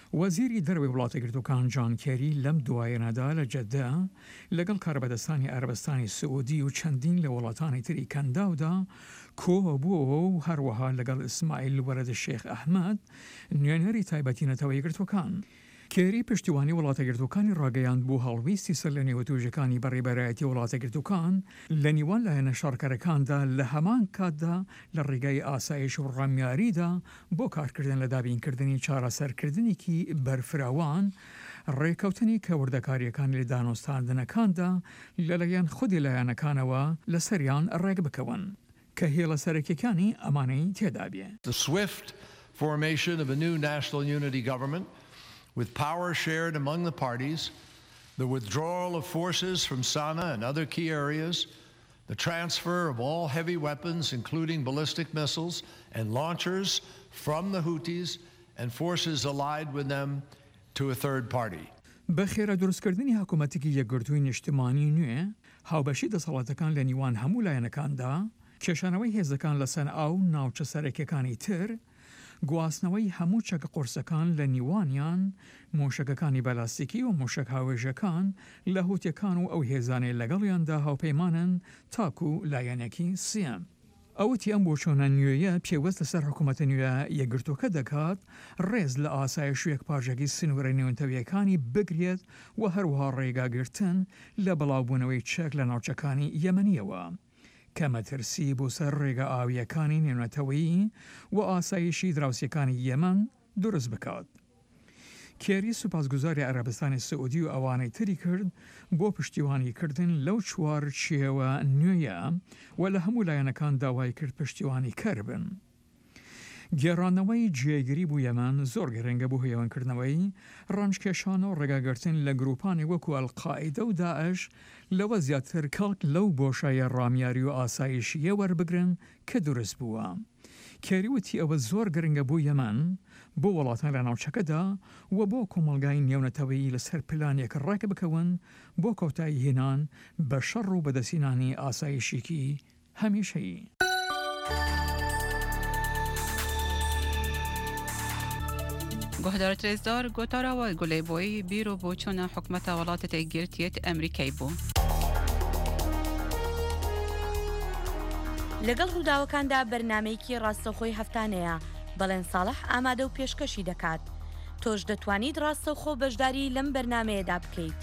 وەزیری دەروی وڵاتە گرتوەکان جان کێری لەم دوایەنەدا لە جەددا لەگەڵ کاربەدەستانی عەرەبستانی سعودی و چەندین لە وڵاتانی تری کەنداودا کۆ بووەوە و هەروەها لەگەڵ ئیسماعیل وەرەد شێخ ئەحمەد نوێنەری تایبەتی نەتەوەی گرتوەکان. کێری پشتیوانی وڵاتە گرتوەکانی ڕاگەیاند بوو هەڵویستی سەر لە نێوەتوژەکانی بەڕێبەرایەتی وڵاتە گرتوەکان لە نیوان لایەنە شارکەرەکاندا لە هەمان کاتدا لە ڕێگای ئاسایش و ڕامیاریدا بۆ کارکردن لە دابینکردنی چارەسەرکردنێکی بەرفراوان ڕێکەوتنی کەوردەکاریەکانی لە دانوستاندنەکاندا لەلایەن خودی لایەنەکانەوە لە سەریان ڕێک بکەون کە هێڵە سەرەکیەکانی ئەمانەی تێدا بێ. The swift formation of a new national unity government with power shared among the parties, the withdrawal of forces from Sana'a and other key areas, the transfer of all heavy weapons, including ballistic missiles and launchers, from the Houthis and forces allied with them to a third party. بەخێرە دروستکردنی حکوومەتێکی یەکگرتووی نیشتیمانی نوێ، هاوبەشی دەسەڵاتەکان لە نیوان هەموو لایەنەکاندا، کێشانەوەی هێزەکان لە سەنعا و ناوچە سەرەکیەکانی تر، گواستنەوەی هەموو چەکە قورسەکان لە نیوانیان، مۆشەکەکانی بەلاستیکی و مۆشک هاوێژەکان لە هوتیەکان و ئەو هێزانەی لەگەڵیاندا هاوپەیمانن تاکو لایەنێکی سیەم. ئەوتی ئەم بۆچۆنە نوێیە پێوەست لەسەر حکوومەتە نوێ یەکگرتووەکە دەکات ڕێز لە ئاسایش و یەکپارژەکی سنوورە نێونتەویەکانی بگرێت و هەروەها ڕێگاگرتن لە بەڵاوبوونەوەی چەک لە ناوچەکانی یەمەنیەوە. کە مەترسی بۆ سەر ڕێگە ئاویەکانی نێونەتەوەیی و ئاسایشی دراوسەکانی یەمەن دروست بکات. کێری سوپاسگوزاری عەرەبستانی سعودی و ئەوانەی تری کرد بۆ پشتیوانیکردن لەو چوار چیەوە نوێیە و لە هەموو لایەنەکان داوای کرد پشتیوانی کەربن. گێڕانەوەی جێگیری بوو یەمەن زۆر گەرەنگە بۆ هێوانکردنەوەی ڕەنجکێشان و ڕێگاگرتن لە گروپانی وەکو ئەڵقاعیدە و داعش لەوە زیاتر کەڵک لەو بۆشایە ڕامیاری و ئاسایشیە وەربگرن کە دروست بووە. کێری وتی ئەوە زۆر گرنگە بوو یەمەن بۆ وڵاتان لە ناوچەکەدا و بۆ کۆمەڵگای نێونەتەوەیی لەسەر پلانێک ڕێک بکەون بۆ کەوتایی هێنان بە شەڕ و بەدەسینانی ئاسایشێکی هەمیشەیی. گۆهدارە ترێزدار گۆتاراوە گولێبۆی بیرۆ بۆ چۆنە حکومەتە وڵاتە تێگیرتیەت ئەمریکای بوو. لەگەڵ ڕووداوەکاندا بەرنامەیەکی ڕاستەوخۆی هەفتانەیە بەڵێن ساڵح ئامادە و پێشکەشی دەکات. تۆش دەتوانیت ڕاستەوخۆ بەشداری لەم بەرنامەیەدا بکەیت.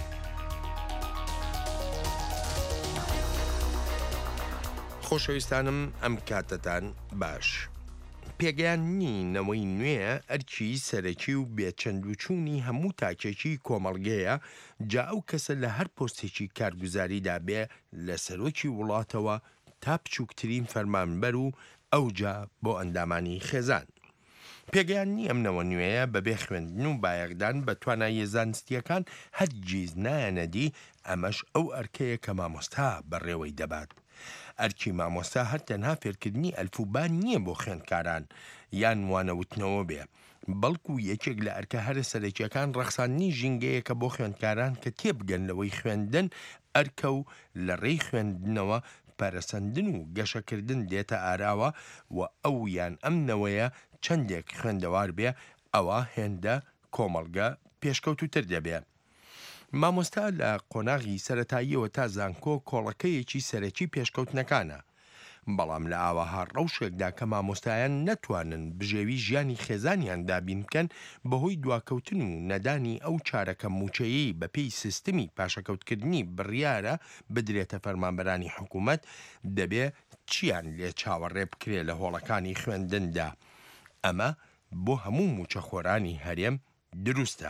خۆشەویستانم ئەم کاتتان باش. پێگەیان نینەوەی نوێ ئەرکی سەرەکی و بێچەندوچوونی هەموو تاکێکی کۆمەڵگەیە جا ئەو کەسە لە هەر پۆستێکی کارگوزاریدا بێ لە سەرۆکی وڵاتەوە تا بچووکترین فەرمانبەر و ئەوجا بۆ ئەندامانی خێزان. پێگەیان نی ئەمنەوە نوێیە بەبێ خوێندن و بایەقدان بە توانایە زانستیەکان هەرگیز نایەنەدی ئەمەش ئەو ئەرکەیە کە مامۆستا بەڕێوەی دەبات. ئەرکی مامۆستا هەر تەنها فێرکردنی ئەلفوبان نییە بۆ خوێندکاران یان وانەوتنەوە بێ، بەڵکو یەکێک لە ئەرکە هەرە سەرەکیەکان ڕەخساندنی ژینگەیەکە بۆ خوێندکاران کە تێبگەن لەوەی خوێندن ئەرکە و لە ڕێی خوێندنەوە پەرەسەندن و گەشەکردن دێتە ئاراوە و ئەو یان ئەمنەوەیە چەندێک خوێندەوار بێ ئەوە هێندە کۆمەڵگە پێشکەوتوتر دەبێ. مامۆستا لە قۆناغی سەرەتاییەوە تا زانکۆ کۆڵەکەیەکی سەرەکی پێشکەوتنەکانە، بەڵام لە ئاواها ڕەوشێکدا کە مامۆستایان نەتوانن بژێوی ژیانی خێزانیان دابین بکەن بەهۆی دواکەوتن و نەدانی ئەو چارەکە موچەیەی بەپێی سیستمی پاشەکەوتکردنی بڕیارە بدرێتە فەرمانبەرانی حکوومەت دەبێ چیان لێ چاوەڕێ بکرێ لە هۆڵەکانی خوێندندا. ئەمە بۆ هەموو موچەخۆرانی هەرێم دروستە.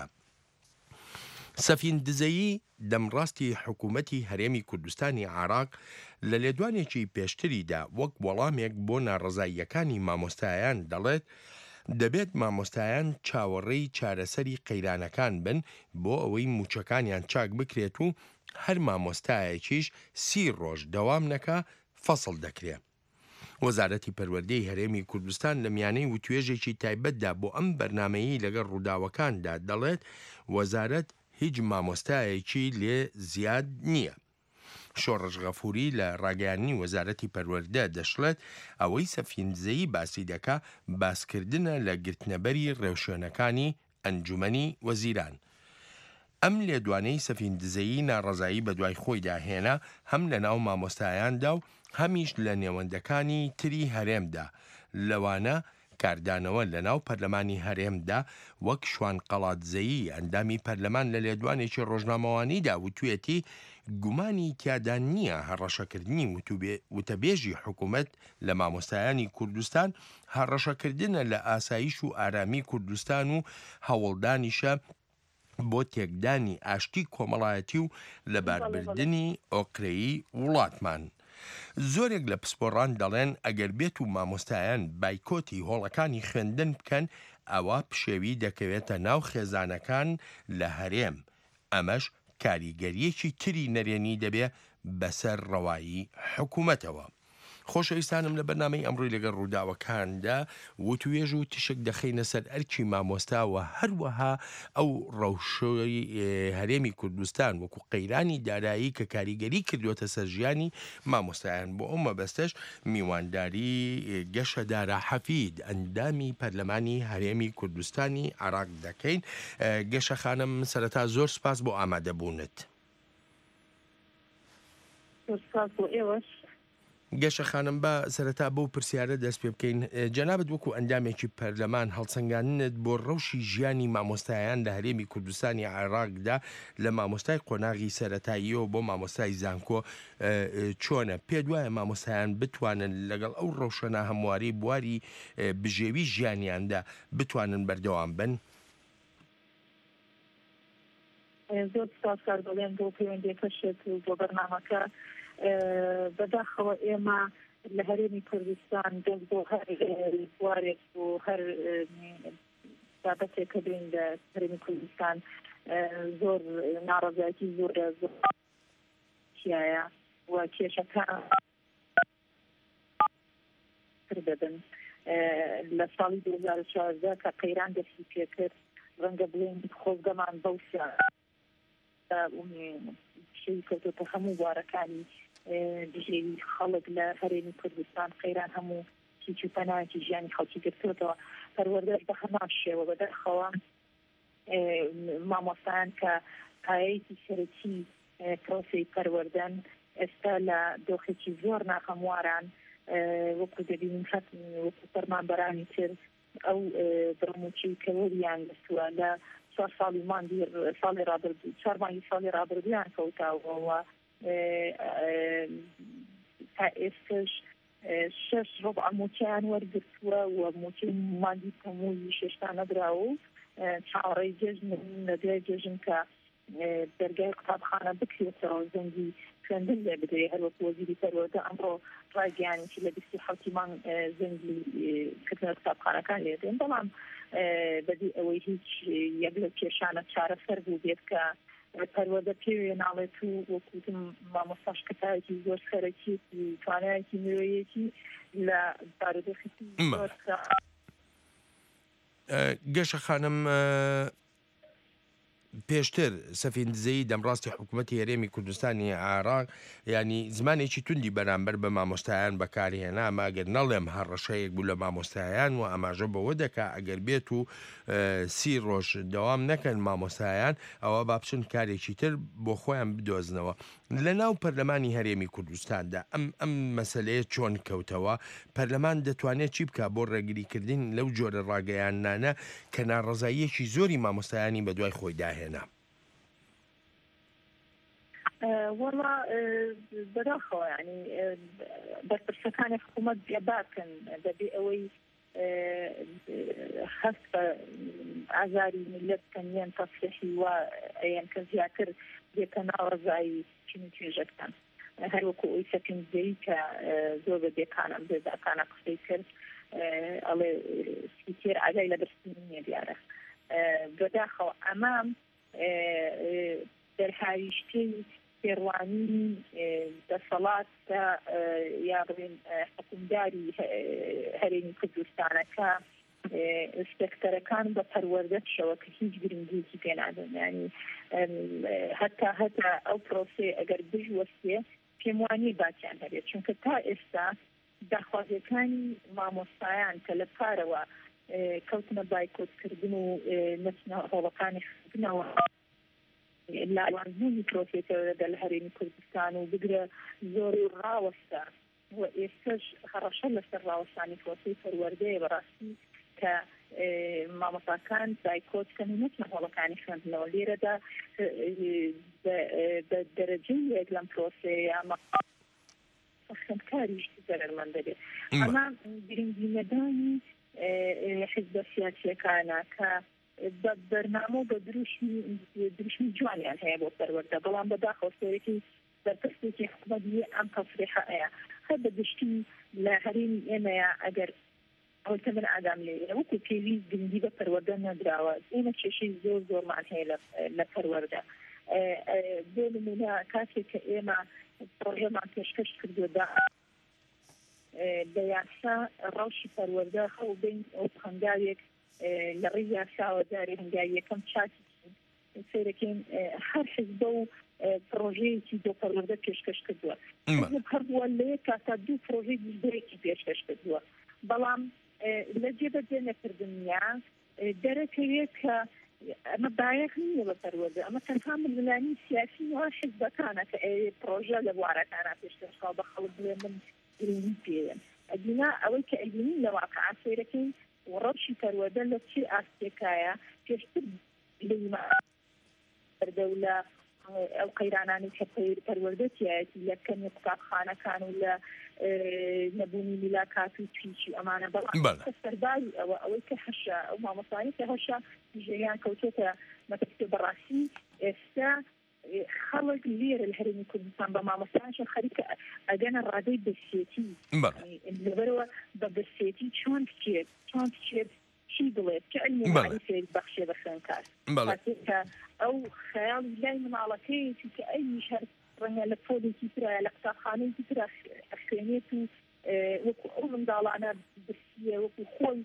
سەفین دزەیی دەمڕاستی حکوومەتی هەرێمی کوردستانی عێراق لە لێدوانێکی پێشتریدا وەک وەڵامێک بۆ ناڕەزاییەکانی مامۆستایان دەڵێت دەبێت مامۆستایان چاوەڕێی چارەسەری قەیرانەکان بن بۆ ئەوەی موچەکانیان چاک بکرێت و هەر مامۆستایەکیش سی ڕۆژ دەوام نەکا فەسڵ دەکرێت. وەزارەتی پەروەردەی هەرێمی کوردستان لە میانەی وتوێژێکی تایبەتدا بۆ ئەم بەرنامەیی لەگەڵ ڕووداوەکاندا دەڵێت وەزارەت هیچ مامۆستایەکی لێ زیاد نییە. شۆڕش غەفوری لە ڕاگەیاندنی وەزارەتی پەروەردە دەشڵێت ئەوەی سەفین دزەیی باسی دەکا باسکردنە لە گرتنەبەری ڕێوشوێنەکانی ئەنجومەنی وەزیران. ئەم لێدوانەی سەفیندزەیی ناڕەزایی بە دوای خۆی داهێنا هەم لە ناو مامۆستایاندا و هەمیش لە نێوەندەکانی تری هەرێمدا، لەوانە کاردانەوە لە ناو پەرلەمانی هەرێمدا وەک شوان قەڵاتزەیی ئەندامی پەرلەمان لە لێدوانێکی ڕۆژنامەوانیدا وتوێتی گومانی تیادا نییە هەڕەشەکردنی وتەبێژی حکوومەت لە مامۆستایانی کوردستان هەڕەشەکردنە لە ئاسایش و ئارامی کوردستان و هەوڵدانیشە بۆ تێکدانی ئاشتی کۆمەڵایەتی و لەباربردنی ئۆکرەیی وڵاتمان. زۆرێک لە پسپۆڕان دەڵێن ئەگەر بێت و مامۆستایان بایکۆتی هۆڵەکانی خوێندن بکەن ئەوە پشێوی دەکەوێتە ناو خێزانەکان لە هەرێم، ئەمەش کاریگەریەکی تری نەرێنی دەبێ بەسەر ڕەوایی حکوومەتەوە. خۆشەویستانم لە بەرنامەی ئەمڕۆی لەگەڵ ڕووداوەکاندا وتوێژ و تشک دەخینە سەر ئەرکی مامۆستاوە، هەروەها ئەو ڕەوشەی هەرێمی کوردستان وەکو قەیرانی دارایی کە کاریگەری کردوێتە سەر ژیانی مامۆستایان. بۆ ئەو مەبەستەش میوانداری گەشە دارا حەفید ئەندامی پەرلەمانی هەرێمی کوردستانی عێراق دەکەین. گەشە خانم سەرەتا زۆر سپاس بۆ ئامادەبوونت. گەشە خانم بە سەرەتا بەو پرسیارە دەست پێ بکەین. جەنابەت وەکو ئەندامێکی پەرلەمان هەڵسەنگاندنت بۆ ڕەوشی ژیانی مامۆستایان لە هەرێمی کوردستانی عێراقدا لە مامۆستای قۆناغی سەرەتاییەوە بۆ مامۆستای زانکۆ چۆنە؟ پێت وایە مامۆستایان بتوانن لەگەڵ ئەو ڕەوشەنە هەمواری بواری بژێوی ژیانیاندا بتوانن بەردەوام بن؟ زۆر سپاس کاربڵێن بۆ پەیوەندیەکەشت بۆ بەرنامەکە. بەداخەوە ئێمە لە هەرێمی کوردستان دەست بۆ هەر بوارێک بۆ هەر بابەتێک کە بین لە هەرێمی کوردستان زۆر ناڕەزایەتی زۆر زۆرایە و کێشەکان دەبن. لە ساڵی دوو هەزار و چواردە کە قەیران دەستی پێکرد ڕەنگە بڵێن خۆزگەمان بەوسە شەی کەوتۆتە هەموو بوارەکانی دژێوی خەڵک لە هەرێمی کوردستان قەیران هەموو هیچ و پەناهی ژیانی خەڵکی گرتوێتەوە. پەروەردەش بە هەمان شێوە بەدەرخەوە مامۆستایان کە پایەیەکی سەرەکی پرۆسەی پەروەردەن ئێستا لە دۆخێکی زۆر ناهەمواران وەکو دەبینین هەت وەکو فەرمانبەرانی تر ئەو بڕموچی کەوەریان دەستووە لە چوار ساڵی ماندی ساڵی ڕابردوو چوار مانگی ساڵی ڕابردویان کەوتاوەوە تا ئێستش شەش ڕۆبع موچیان وەرگرتووە و موچی ماندی هەمووی شێشتان نەدراوە و چاوەڕێی جێژن لە دوای جێژن کە دەرگای قوتابخانە بکرێتەوە زەنگی خوێندن لێ بدرێ هەروەکو وەزیری پەروەردە ئەمڕۆ ڕایگەیانی لە بیستی حەوتی مانگ زەنگی کردنە قوتابخانەکان لێ دێن. بەڵام بەدی ئەوەی هیچ یەک لە کێشانە چارەسەر بوو بێت کە پەروەردە پێوێ ناڵێت و وەکوتم مامۆستاش کەتایەکی زۆر سەرەکی توانایەکی مرۆیەکی لە بارودۆخی زۆر گەشە خانم پێشتر سەفیندزەیی دەمڕاستی حکوومەتی هەرێمی کوردستانی عێراق ینی زمانێکی توندی بەرامبەر بە مامۆستایان بەکارهێنا، ئەمە ئەگەر نەڵێم هەڕەشەیەک بوو لە مامۆستایان و ئەماژە بەوە دەکا ئەگەر بێت و سی ڕۆژ دەوام نەکەن مامۆستایان ئەوە با بچن کارێکی تر بۆ خۆیان بدۆزنەوە. لە ناو پەرلەمانی هەرێمی کوردستاندا ئەم ئەم مەسەلەیە چۆن کەوتەوە؟ پەرلەمان دەتوانێت چی بکە بۆ ڕێگریکردن لەو جۆرە ڕاگەیانانە کە ناڕەزاییەکی زۆری مامۆستایانی بە دوای خۆی داهێنا؟ وەڵا بەداخەوە ینی بەرپرسەکانی حکوومەت بێباکەن دەبێ ئەوەی هەست بە ئازاری میلەت کەنیان تەفسیحی و ئەیان کە زیاتر بێتە ناڕەزایی چین و توێژەکان. هەروەکو ئەوی سەفیندزەیی کە زۆر بە بێکانە بێداکانە قسەی کرد ئەڵێ سپیکێر ئاگای لە برسنی نییە دیارە. بەداخەوە ئەمە دەرهاویشتەی پێڕوانی دەسەڵات یا بڵێن حکومداری هەرێمی کوردستانەکە ئینسپێکتەرەکان بە پەروەردەشەوە کە هیچ گرنگیەکی پێ نادەن. ینی هەتا هەتا ئەو پرۆسێ ئەگەر بژوەستێ پێم وانییە باکیان هەبێت، چونکە تا ئێستا داخوازیەکانی مامۆستایان کە لە پارەوە کەوتنە بایکۆتکردن و نەچنە هۆڵەکانی خستنەوە لاوانبوونی پرۆفێتەوەدا لە هەرێمی کوردستان و بگرە زۆری ڕاوەستا و ئێستش هەڕەشە لەسەر ڕاوەستانی پرۆسی پەروەردەیە بەڕاستی کە مامۆستاکان بایکۆتکەن و نەچنە هۆڵەکانی خوێندنەوە لێرەدا بە دەرەجەی یەک لەم پرۆسەیە خوێندکاریش زەرمەند دەبێت ئەمە گرنگینەدانی حزبە سیاسیەکانە کە بە بەرنامە و بە دروشمی جوانیان هەیە بۆ پەروەردە بەڵام بەداخەوە سەرەکی بەرپرسێکی حکوومەتی ئەم تەفریحە ئەیە هەر بە گشتی لە هەرێمی ئێمەیە ئەگەر ئەوتە من ئاگام لێ وەکو پێویست گرنگی بە پەروەردە نەدراوە ئێمە کێشەی زۆر زۆرمان هەیە لە پەروەردە بۆ نمونە کاتێک کە ئێمە پرۆژەمان پێشکەش کردووە بە یاسا ڕەوشی پەروەردە خەو بین ئەو هەنگاوێک لە ڕێی یاساوە جارێ هەنگاوی یەکەم چاتی سێرەکەین هەر حزبە و پرۆژەیەکی بۆ پەروەردە پێشکەش کردووە هەردووە لە یەک کاتا دوو پرۆژەی دیگەیەکی پێشکەش کردووە بەڵام لە جێبەجێ نەکردنیە دەرەکەوێت کە ئەمە بایەخ نییە بە پەروەردە ئەمە تەنها ململانی سیاسی وە حزبەکانە کە پرۆژە لە بوارەکانە پێشکەشکا بە خەڵک بڵێ من گرنگی پێیە ئەدینا ئەوەی کە ئەدینی لە واقع سێرەکەی ڕەوشی پەروەردە لە چی ئاستێکایە پێشتر لەدەولە ئەو قەیرانانی کە پەروەردەتیایەتی لە کەمی قوتابخانەکان و لە نەبوونی میلاکات و تویچی ئەمانە بەڵام سەرباری ئەوە ئەوەی کە هەشە ئەو مامۆستایی کە هەشە ژێیان کەوتێتە مەتەکتێ بەڕاستی ئێستا خەڵک لێرە لە هەرێمی کوردستان بە مامۆستایانشە خەریکە ئەگەنە ڕادەی بەسێتی لەبەرەوە بە بەسێتی چۆن بچێت چۆن بچێت چی بڵێت چه علمی معرفێت بەخشێ بە خوێندکار کە ئەو خەیاڵی لای مناڵەکەیەتی کە ئەیش هەر ڕەنگە لە پۆلێکی ترە لە قوتابخانەیەکی ترە خوێنێت و وەکو ئەو منداڵانە برسیە وەکو خۆی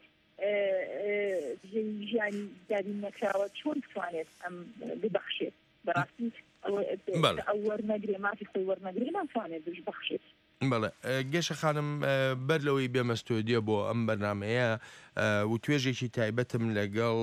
ژیانی دابین نەکراوە چۆن بتوانێت ئەم ببەخشێت بەڕاستی ئەو وەرنەگرێ مافی خۆی وەرنەگرێ ناتوانێت بش بەخشێت بەڵێ گەشە خانم بەر لەوەی بێمە ستۆدیۆ بۆ ئەم بەرنمەیە و توێژێکی تایبەتم لەگەڵ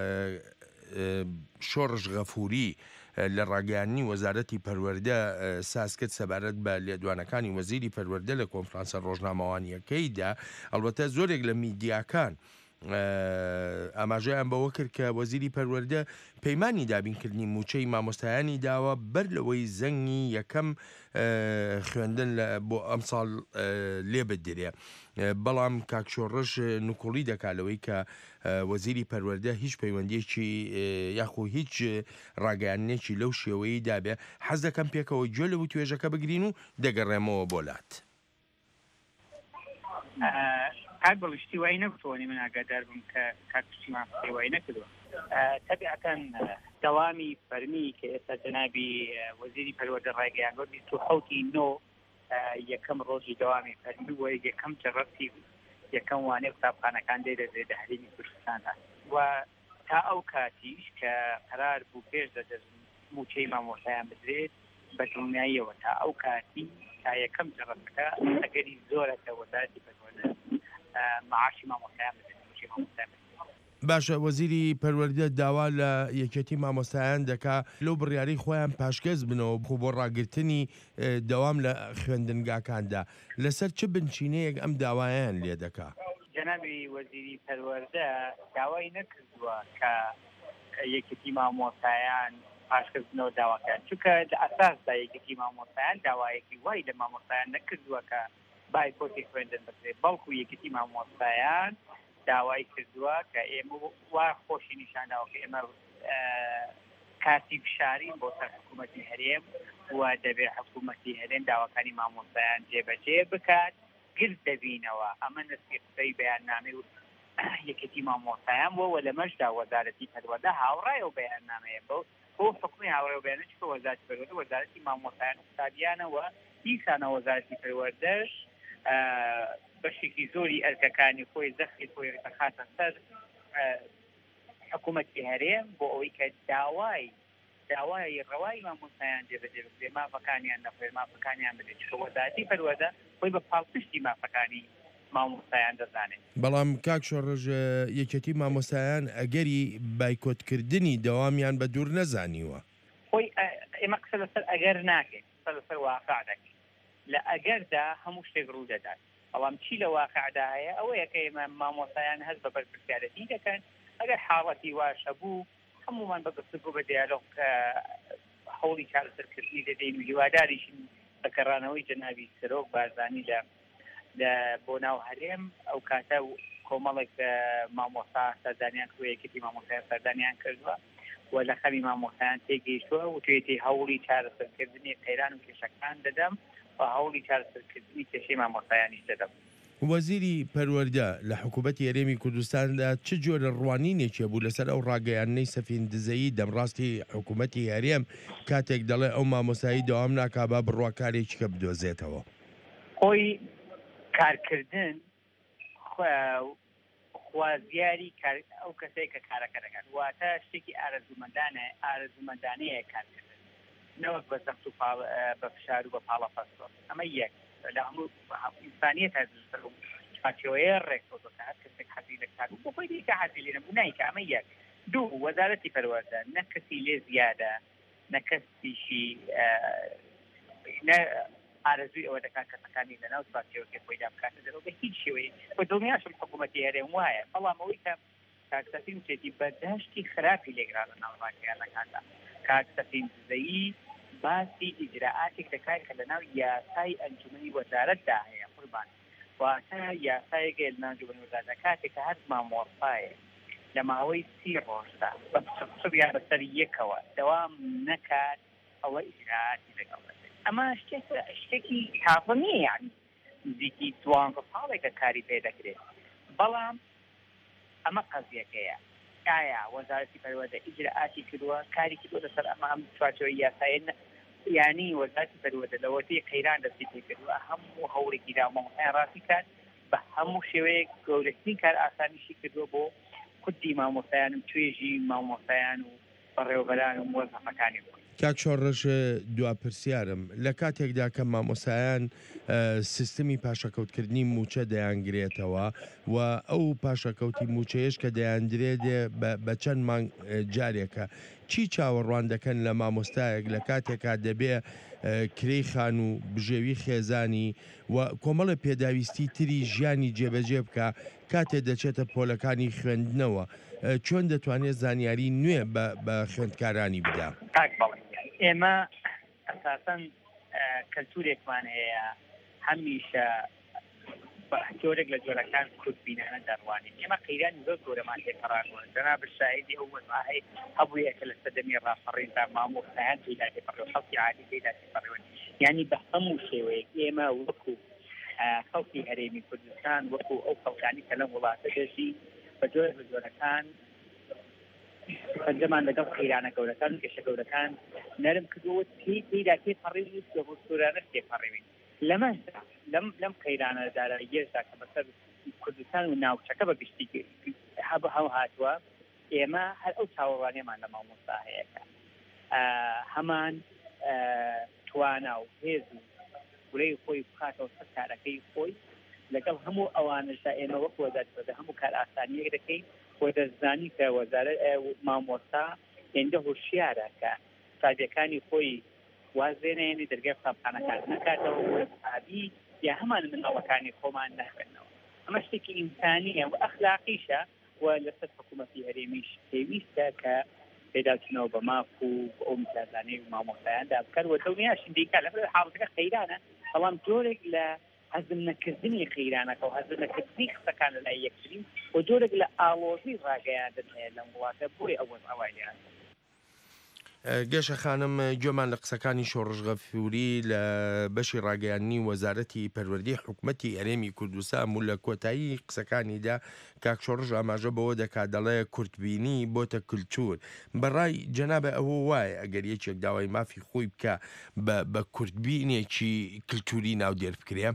شۆڕژ غەفوری لە ڕاگەیاندنی وەزارەتی پەروەردە ساسکرد سەبارەت بە لێدوانەکانی وەزیری پەروەردە لە کۆنفرانسە ڕۆژنامەوانیەکەیدا ئەلبەتە زۆرێک لە میدیاکان ئاماژەیان بەوە کرد کە وەزیری پەروەردە پەیمانی دابینکردنی موچەی مامۆستایانی داوە بەر لەوەی زەنگی یەکەم خوێندن بۆ ئەم ساڵ لێ بدرێ بەڵام کاکشۆڕژ نوکۆڵی دەکالەوەی کە وەزیری پەروەردە هیچ پەیوەندیەکی یاخۆ هیچ ڕاگەیاندنێکی لەو شێوەیە دابێ حەز دەکەم پێکەوە گوێ لە توێژەکە بگرین و دەگەڕێمەوە بۆلات کاک بەڵشتی وای نەبتوانێ من ئاگادار بم کە کاکشیمان وای نەکردووە تەبیعەتەن دەوامی فەرمی کە ئێستا جەنابی وەزیری پەروەردە ڕایگەیاندووە بیست و حەوتی نۆ یەکەم ڕۆژی دەوامی فەرمی وە یەکەم جەڕەتی یەکەم وانەی قوتابخانەکان دەیدەبێت لە هەرێمی کوردستاندا و تا ئەو کاتیش کە قەرار بوو پێش دەدەست موچەی مامۆستایان بدرێت بە دڵنیاییەوە تا ئەو کاتی تا یەکەم جەڕەتەکە ئەگەری زۆرەکە وەزارەتی پەروەردە معاشی مامۆستایان بدرێت موچەی مامۆستایان باشە وەزیری پەروەردە داوا لە یەکێتی مامۆستایان دەکا لەو بڕیارەی خۆیان پاشکەس بنەوە بخۆ بۆ ڕاگررتنی دەوام لە خوێندنگاکاندا لەسەر چه بنچینەیەک ئەم داوایان لێ دەکا جەنابی وەزیری پەروەردە داوای نەکردووە کە یەکێتی مامۆستایان پاشکەس بنەوە داواکان چونکە لە ئەساسدا یەکێتی مامۆستایان داوایەکی وای لە مامۆستایان نەکردووە کە بایکۆتی خوێندن بکرێت بەڵکو یەکێتی مامۆستایان داوای کردووە کە ئێمە وا خۆشی نیشانداوە کە ئێمە کاتی فشارین بۆ سەر حکوومەتی هەرێم و دەبێت حکوومەتی هەرێم داواکانی مامۆستایان جێبەجێ بکات گرت دەبینەوە ئەمە نسیقەی بەیاننامەی و یەکێتی مامۆستایان بۆ لە مەشدا وەزارەتی پەروەردە هاوڕای و بەیاننامەیە بۆ بۆ حکومی هاوڕێ و بەیانە چکە وەزارەتی پەروەردە وەزارەتی مامۆستایان قوتابیانەوە دیسانە وەزارەتی پەروەردەش بەشێکی زۆری ئەرکەکانی خۆی زەخی خۆی ڕخاتە سەر حکوومەتی هەرێم بۆ ئەوەی کە داوای داوای ڕەوای مامۆستایان جێبەجێ بکرێت مافەکانیان نەخوێت مافەکانیان بدێت چکە وەزارەتی پەروەردە خۆی بە پاڵپشتی مافەکانی مامۆستایان دەزانێت. بەڵام کاک شۆڕژ یەکەتی مامۆستایان ئەگەری بایکۆتکردنی دەوامیان بە دوور نەزانیوە. خۆی ئێمە قسە لەسەر ئەگەر ناکەین، قسە لەسەر واقع دەکەین. لە ئەگەردا هەموو شتێک ڕوو دەدات. بەڵام چی لە واقعدا هەیە ئەوەیە کە ئێمە مامۆستایان هەست بە بەرپرسیارەتی دەکەن. ئەگەر حاڵەتی واشە بوو هەمومان بە گفتوگۆ بە دیالۆگ هەوڵی چارەسەرکردنی دەدەین و هیواداریشین بەکەڕانەوەی جەنابی سەرۆک بارزانی لە لە بۆ ناو هەرێم ئەو کاتە کۆمەڵێک مامۆستا سەردانیان کردووە، یەکێتی مامۆستایان سەردانیان کردووە و لە خەمی مامۆستایان تێگەیشتووە و توێتی هەوڵی چارەسەرکردنی قەیران و کێشەکان دەدەم و هەوڵی چارەسەرکردنی کێشەی مامۆستایانیش دەدەم. وەزیری پەروەردە لە حکوومەتی هەرێمی کوردستاندا چ جۆرە ڕوانینێکی بوو لەسەر ئەو ڕاگەیانەی سەفیندزەیی دەمڕاستی حکوومەتی هەرێم کاتێک دەڵێ ئەو مامۆسایی دەوام ناکا با بڕواکارێکی کە بدۆزێتەوە؟ خۆی کارکردن خوازیاری ئەو کەسەیە کە کارەکە دەکات واتە شتێکی ئارەزومەندانە ئارەزومەندانەیە کارکردن نەوەک بە زەخت و بە فشار و بە پاڵە فەستۆ. ئەمە یەک لە هەموو ئینسانیەت هەزر و پاچەوەیە ڕێکۆ دەکات کەسێک حەزی لە کار و بۆ خۆی دیکە حەزی لێ نەبوو نایکە. ئەمە یەک. دوو وەزارەتی پەروەردە نە کەسی لێ زیادە نە کەسیشی ئارەزوی ئەوە دەکات کەسەکانی لەناو پاچەوەکە خۆیدا بکاتە دەرەوە بە هیچ شێوەیە بە دڵنیاشم حکوومەتی هەرێم وایە. بەڵام ئەوەی کە کاک سەفیندزەیی بەرداشتی خراپی لێگران لە ناوڕاکەیانەکاندا. کاک سەفیندزەیی باسی ئیجراعاتێک دەکات کە لەناو یاسای ئەنجومەنی وەزارەتدا هەیە قوربان واتە یاسایەکە لەناو ئەنجومەنی وەزارەتدا کاتێک کە هەر مامۆستایە لە ماوەی سی ڕۆژدا بە پشتیان بەسەر یەکەوە دەوام نەکات ئەوە ئیجراعاتی لەگەڵ دەکات. ئەمە شتێکی تازە نییە، یعنی نزیکی دوانزە ساڵێکە کاری پێ دەکرێت. بەڵام ئەمە قەزیەکەیە ئایا وەزارەتی پەروەردە ئیجراعاتی کردووە کاری کردووە لەسەر ئەمە هەم چوارچێوەی یاسایە یانی وەزارەتی پەروەردە لەوەتەی قەیران دەستی پێ کردووە هەموو هەوڵێکی دا مامۆستایان ڕاستی کات بە هەموو شێوەیەک گەورەترین کار ئاسانیشی کردووە بۆ کوردی مامۆستایان و توێژی مامۆستایان و بەڕێوەبەران و مۆزەفەکانی بوون. کاک شۆڕژ دواپرسیارم لە کاتێکدا کە مامۆسایان سیستمی پاشەکەوتکردنی موچە دەیانگرێتەوە و ئەو پاشەکەوتی موچەیەش کە دەیاندرێت بە چەند مانگ جارێکە چی چاوەڕوان دەکەن لە مامۆستایەک لە کاتێکا دەبێ کرێی خان و بژێوی خێزانی و کۆمەڵە پێداویستی تری ژیانی جێبەجێ بکە کاتێ دەچێتە پۆلەکانی خوێندنەوە چۆن دەتوانێت زانیاری نوێ بە خوێندکارانی بدا؟ ئێمە ئەساسەن کەلتورێکمان هەیە هەمیشە جۆرێک لە جۆرەکان کورتبینانە دەڕوانین. ئێمە قەیرانی زۆر گەورەمان تێپەڕانوە جەناب شاهیدی ئەو وەزاهەیە هەبوویە کە لە سەدەمی ڕاپەڕیندا مامۆستایان پێدا تێپەڕێەوە خەڵکی عادی پێدا تێپەڕێەوە. یعنی بە هەموو شێوەیەک ئێمە وەکو خەڵکی هەرێمی کوردستان وەکو ئەو خەڵکانی کە لەم وڵاتە دەژی بە جۆرێک لە جۆرەکان پەنجەمان لەگەڵ قەیرانە گەورەکان و کێشە گەورەکان نەرم کردووە پێدا تێپەڕێوی بە سوورانە تێپەڕێوین. لەمەشدا لەم لەم قەیرانەدارە یێشدا کە بەسەر کوردستان و ناوچەکە بە گشتی هەبە هەو هاتووە ئێمە هەر ئەو چاوەڕوانیەمان لە مامۆستا هەیەکە هەمان توانا و هێز و گورەی خۆی بخاتەوە سەر کارەکەی خۆی لەگەڵ هەموو ئەوانشدا ئێمە وەک وەزارەتە هەموو کار ئاسانیەک دەکەین بۆ دەزانی کە وەزارەت مامۆستا هێندە هوشیارە کە سادیەکانی خۆی وازێنێنی دەرگای قوتابخانەکان نەکاتەوە وەسابی یا هەمان مناڵەکانی خۆمان نەخوێنەوە. ئەمە شتێکی ئینسانیە و ئەخلاقیشە و لەسەر حکوومەتی هەرێمیش پێویستە کە پێداچنەوە بە ماف و ئەو میزانەی و مامۆستایاندا بکەن و دڵنیاشین دیکە لەبەر حاڵەتەکە قەیرانە بەڵام جۆرێک لە هەزم نەکردنی قەیرانەکە و هەزم نەکردنی قسەکان لە لای یەکترین و جۆرێک لە ئاڵۆزی ڕاگەیاندن هەیە لەم وڵاتە بۆی ئەوە ئەوانیان. گەشە خانم گوێمان لە قسەکانی شۆڕژ غەفوری لە بەشی ڕاگەیاندنی وەزارەتی پەروەردەی حکوومەتی هەرێمی کوردستان و لە کۆتایی قسەکانیدا کاک شۆڕژ ئاماژە بەوە دەکات دەڵێ کورتبینی بۆتە کولتور. بەڕای جەنابە ئەوە وایە ئەگەر یەکێک داوای مافی خۆی بکە بە کورتبینێکی کللتوری ناو دێر بکرێ؟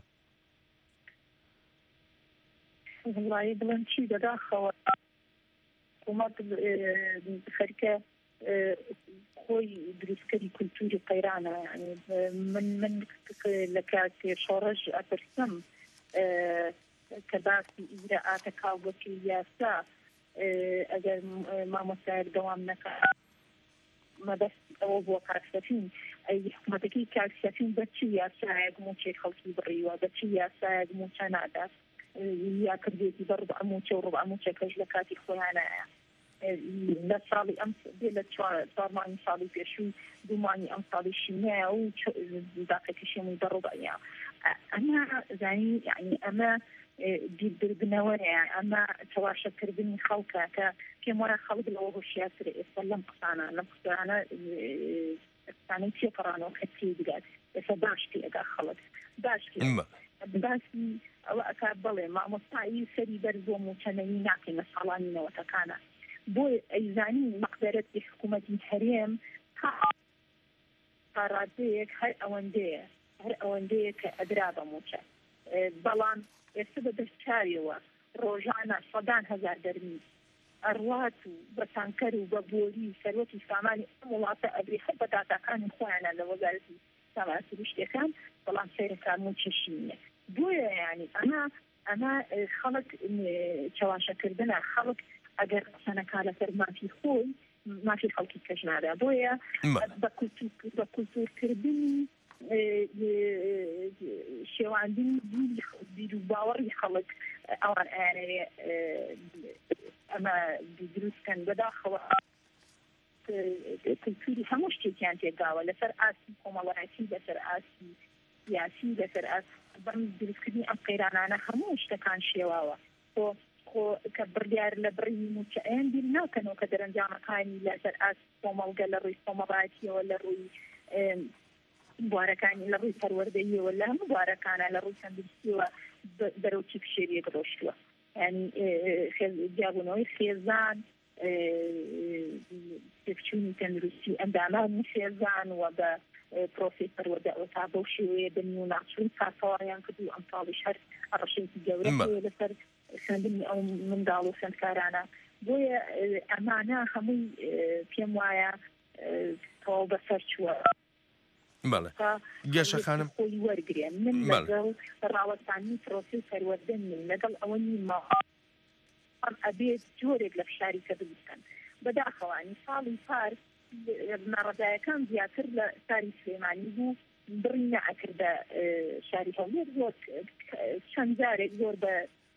والله بڵێن چی دەداخەوە حکوومەت خەریکە خۆی دروستکەری کولتوری قەیرانە. من من لە کاتی شۆڕژ ئەپرسم کە باسی ئیجراءاتە کاڵبەکی یاسا ئەگەر مامۆستایەک دەوام نەکات مەبەست ئەوە بۆ کاکسەفین ئەی حکوومەتەکەی کاکسەفین بەچی یاسایەک موچێک خەڵکی بڕیوە بەچی یاسایەک موچە نادات یا کردێتی بە ڕوبع موچە و ڕوبع موچەکەش لە کاتی خۆیانایە لە ساڵی ئەم لە چوارمانی ساڵی پێشووی دوومانی ئەم ساڵی شینایە و داقەکەشێمی بە ڕوبعیا ئەمە زانی یعنی ئەمە بیربردنەوەیە ئەمە تەواشەکردنی خەڵکە کە پێم وایە خەڵک لەوە هۆشیارتر ئێستا لەم قسانە لەم قسانە قسانەی تێپەڕانەوە کە تێ بگات ئێستا باشتی ئەگا خەڵک باشتی باسی ئەوە ئەکا بڵێ مامۆستایی سەری بەرز بۆ موچەنەوی ناکەینە ساڵانی نەوەتەکانە بۆ ئەیزانی مەقدەرەتی حکوومەتی هەرێم تا ڕادەیەک هەر ئەوەندەیە هەر ئەوەندەیە کە ئەدرا بە موچە بەڵام ئێستا بە دەستکاریەوە ڕۆژانە سەدان هەزار دەرمی ئەڕوات و بە تانکەر و بە بۆری سەرۆکی سامانی ئەم وڵاتە ئەبری هەر بە داتاکانی خۆیانە لە وەزارەتی سامانە سروشتەکان بەڵام سەیرەکان موچەشی نییە بۆیە یعنی ئەمە ئەمە خەڵک چاواشەکردنە خەڵک ئەگەر قسەنەکا لەسەر مافی خۆی مافی خەڵکی کەش نادا بۆیە بە کولتورکردنی شێواندنی بیر و باوەڕی خەڵک ئەوان ئەیانەوێ ئەمە دروستکەن بەداخەوە کولتوری هەموو شتێکیان تێداوە لەسەر ئاسی کۆمەڵایەتی لەسەر ئاسی سیاسی لەسەر ئاس بەم دروستکردنی ئەم قەیرانانە هەموو شتەکان شێواوە خۆ کە بڕیار لە بڕی موچەیان بیر ناکەنەوە کە دەرەنجامەکانی لەسەر ئاس کۆمەڵگە لە ڕووی کۆمەڵایەتیەوە لە ڕووی بوارەکانی لە ڕووی پەروەردەییەوە لە هەموو بوارەکانە لە ڕووی تەندروستیەوە بەرەوچی پشێریەک ڕۆشتووە ینی جیابوونەوەی خێزان پێچوونی تەندروستی ئەندامانی خێزان و بە پرۆسی پەروەردە تا بەو شێوەیە بنی و ناچوون کاتەوەیان کرد و ئەم ساڵیش هەر ڕەشێکی گەورە لەسەر خوێندنی ئەو منداڵ و خوێندکارانە بۆیە ئەمانە هەمووی پێم وایە تەواو بەسەر چووە گەشە خانم خۆی وەرگێن من لەگەڵ ڕاوەستانی پرۆسی پەروەردە من لەگەڵ ئەوە نیمە ئەبێت جۆرێک لە فشاریکە بنووسن بەداخەوانی ساڵی پار ناڕەدایەکان زیاتر لە ساری سلێمانی بوو بڕی نەئەکردە شاری هەولێر زۆر چەند جارێک زۆر بە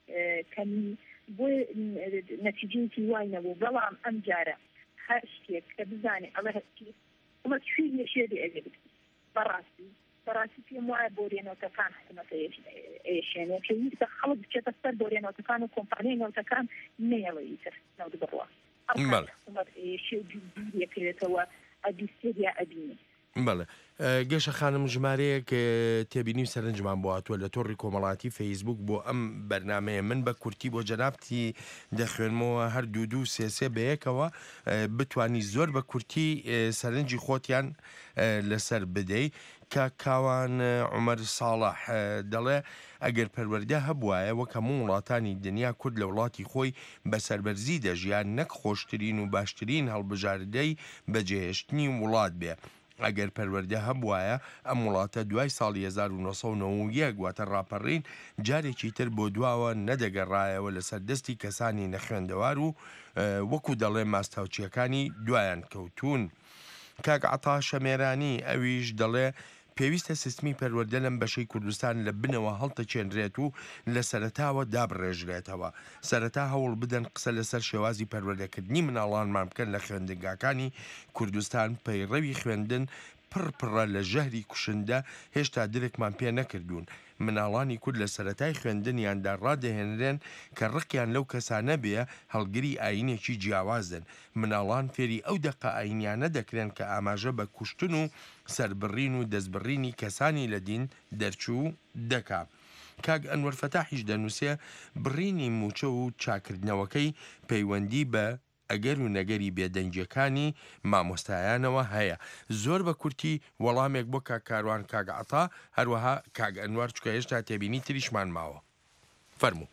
کەمی بۆی نەتیجەیەکی وای نەبوو بەڵام ئەم جارە هەر شتێک کە بزانێ ئەڵە هەستی ئەمە کوێ لێشێ ئەگە بکە بەڕاستی بەڕاستی پێم وایە بۆرێنەوەتەکان حکومەتە ئێشێنێ پێویستە خەڵک بچێتە سەر بۆرێنەوەتەکان و کۆمپانیای نەوتەکان نەیەوەی تر نەوت بڕوە حکومەت ئێشێ بیرێکرێتەوە ئەبیستێت یا ئەبینێ بەڵێ گەشە خانم ژمارەیەک تێبینی و سەرنجمان بۆ هاتووە لە تۆڕی کۆمەڵاتی فەیسبوک بۆ ئەم بەرنمەیە من بە کورتی بۆ جەنابتی دەخوێنمەوە هەر دوو دوو سێسێ بەیەکەوە بتانی زۆر بە کورتی سەرنجی خۆتیان لەسەر بدەی کە کاوان عومەر ساڵح دەڵێ ئەگەر پەروەردە هەبوایە وەک هەموو وڵاتانی دنیا کورد لە وڵاتی خۆی بەسەربەرزی دەژیان نەک خۆشترین و باشترین هەڵبژاردەی بەجێهێشتنی وڵات بێ ئەگەر پەروەردە هەبوایە ئەم وڵاتە دوای ساڵی هەزار و نۆ سەد و نەوە و یەک واتە ڕاپەڕین جارێکی تر بۆ دواوە نەدەگەڕایەوە لەسەر دەستی کەسانی نەخوێندەوار و وەکو دەڵێ ماستاوچیەکانی دوایان کەوتون. کاک عەتا شەمێرانی ئەویش دەڵێ پێویستە سیستمی پەروەردە لەم بەشەی کوردستان لە بنەوە هەڵتەچێنرێت و لە سەرەتاوە دابڕێژرێتەوە. سەرەتا هەوڵ بدەن قسە لەسەر شێوازی پەروەردەکردنی مناڵانمان بکەن لە خوێندنگاکانی کوردستان پەیڕەوی خوێندن پڕپڕە لە ژەهری کوشندە هێشتا درێکمان پێ نەکردوون. مناڵانی کورد لە سەرەتای خوێندنیاندا ڕادەهێنرێن کە ڕقیان لەو کەسانە بێ هەڵگری ئاینێکی جیاوازن. مناڵان فێری ئەو دەقە ئاینیانە دەکرێن کە ئاماژە بە کوشتن و سەربڕین و دەستبڕینی کەسانی لە دین دەرچوو دەکا. کاک ئەنوەر فەتاحیش دەنووسێ بڕینی موچە و چاکردنەوەکەی پەیوەندی بە ئەگەر و نەگەری بێدەنجەکانی مامۆستایانەوە هەیە. زۆر بە کورتی وەڵامێک بۆ کاکاروان کاک عەتا هەروەها کاک ئەنوار چکە هێشتا تێبینی تریشمان ماوە. فەرموو.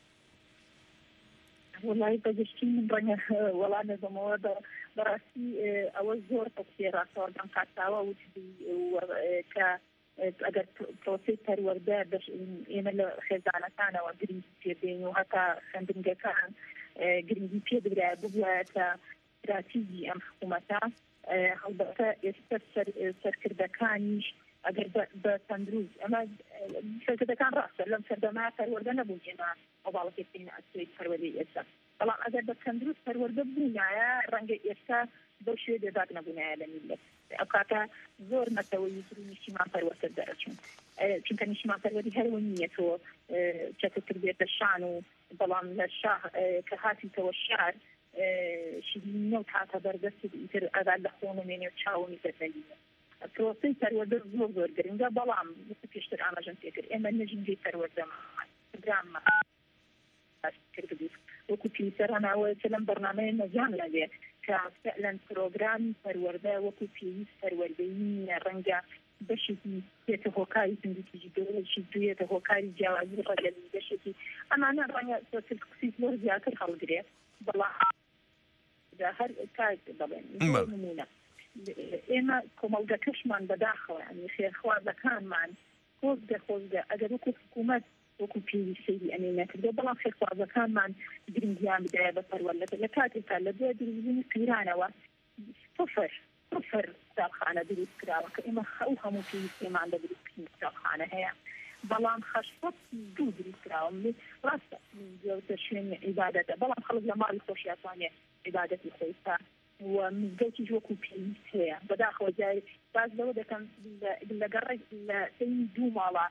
وڵی بەگشتی من ڕەنگە وەڵامێ بەمەوە بەڕاستی ئەوە زۆر تەقسیێ ڕاستەوەردەم کاتاوە وتی کە ئەگەر پرۆسی پەروەردە ئێمە لە خێزانەکانەوە گرنگ پێدەین و هەتا خوێندنگەکان گرنگی پێ بدرای ببوایەتە استراتیژی ئەم حکوومەتە هەڵبەتە ئێستا سەرکردەکانیش ئەگەر بە تەندروست ئەمە سەرکردەکان ڕاستە لەم سەردەما پەروەردە نەبوو ئێمە ئەوباڵەکە بکەین ئەسوی پەروەردەی ئێستا بەڵام ئەگەر بە تەندروست پەروەردە بوونایە ڕەنگە ئێستا بەو شوێ دێداد نەبوونایە لە میلەت ئەو کاتە زۆر مەسەوەی نیشتیمان پەروەردە دەرەچوون چونکە نیشتیمان پەروەردی هەرەوە نییە تۆ چەترتر بێتە شان و بەڵام لە شاه کە هاتیتەوە شار شیرینە و تاتە بەردەست ئیتر ئەدا لە خۆنمێنێ و چاومی دەدەنیە پرۆسەی پەروەردە زۆر زۆر گرنگە بەڵام پێشتر ئاماژەم پێکرد ئێمە نەژینگەی پەروەردەمان پرۆگراممان کرد وەکو پیسەر هەناوە کە لەم بەرنامەیە نەزان لەبێ کە فعلاً پرۆگرامی پەروەردە وەکو پێویست پەروەردەیی نیە ڕەنگە بەشێکی بێتە هۆکاری زیندگیی دەوڵەتی دوێتە هۆکاری جیاوازی ڕەگەلی بەشێکی ئەمانە ڕەنگە قسەی زۆر زیاتر هەڵگرێت بەڵام هەر کات دەڵێن نمونە ئێمە کۆمەڵگەکەشمان بەداخەوە ینی خێرخوازەکانمان خۆز دەخۆزگە ئەگەر وەکو حکوومەت وەکو پێویستەی ئەمەی نەکردو بەڵام خێرخوازەکانمان گرنگیان بدایە بە پەروەردە لە کاتێکا لە دوای دروستبوونی قیرانەوە صفر صفر قوتابخانە دروست کراوە کە ئێمە ئەو هەموو پێویستێمان لە دروستکردنی قوتابخانە هەیە بەڵام خەشفەت دوو دروست کراوە ڕاستە جوتە شوێنی عیبادەتە بەڵام خەڵک لە ماڵی خۆشیاتوانێ عیبادەتی خۆی بکە و مزگەوتی وەکو پێویست هەیە بەداخەوە جای باز لەوە دەکەم لەگەڕ لە سەی دوو ماڵە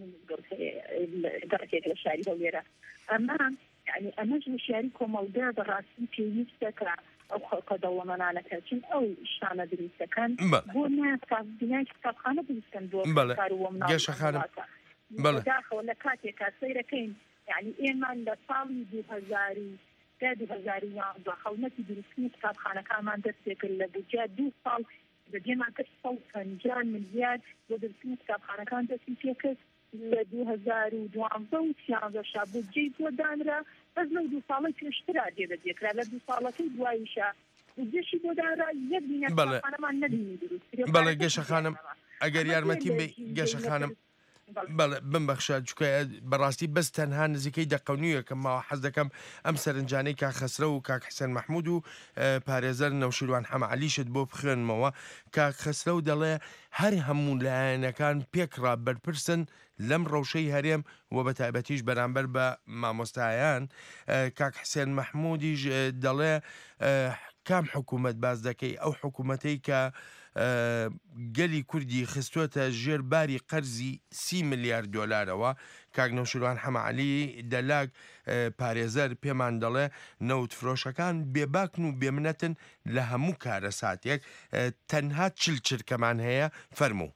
گەڕێک لە شاری هەولێرە ئەمە یعنی ئەمەش وشیاری کۆمەڵگە بەڕاستی پێویستە کە ئەو خەڵکە دەوڵەمەنانەکە چون ئەو شانە دروستەکەن بۆ نابینای قوتابخانە دروستکەن بۆ کار و وەمناڵەکە بەداخەوە لە کاتێکا سەیرەکەین یعنی ئێمە لە ساڵی دوو هەزار دوو هەزار و یانزە خەڵمەتی دروستکردنی قوتابخانەکانمان دەست پێکرد لە بودجە دوو ساڵ بەجێمان کرد سەد و پەنجا ملیار بۆ دروستکردنی قوتابخانەکان دەستی پێکرد لە دوو هەزار و دوانزە و سیانزەشا بودجەی بۆ دانرا بەس لەو دوو ساڵی پێشترا دێدەدێکرا لە دوو ساڵەکەی دواییشە بودجەشی بۆ دانرا یەک دینە قوتابخانەمان نەبینی دروست بەڵێ گەشە خانم ئەگەر یارمەتیم بێ گەشە خانم بمبەخشە چکە بەڕاستی بەس تەنها نزیکەی دەقەونیە کە ماوە حەز دەکەم ئەم سەرنجانەی کاک خەسرە و کاک حسێن مەحموود و پارێزەر نەوشیروان حەمەعەلیشت بۆ بخوێنمەوە کاک خەسرە و دەڵێ هەر هەموو لایەنەکان پێکڕا بەرپرسن لەم ڕەوشەی هەرێم و بە تایبەتیش بەرامبەر بە مامۆستایان کاک حسێن مەحموودیش دەڵێ کام حکوومەت باز دەکەی ئەو حکوومەتەی کە گەلی کوردی خستووەتە ژێر باری قەرزی سی ملیار دۆلارەوە کاک نەوشیروان حەمەعەلی دەلاک پارێزەر پێمان دەڵێ نەوت فرۆشەکان بێباکن و بێمنەتن لە هەموو کارە ساتێک تەنها چل چرکەمان هەیە فەرموو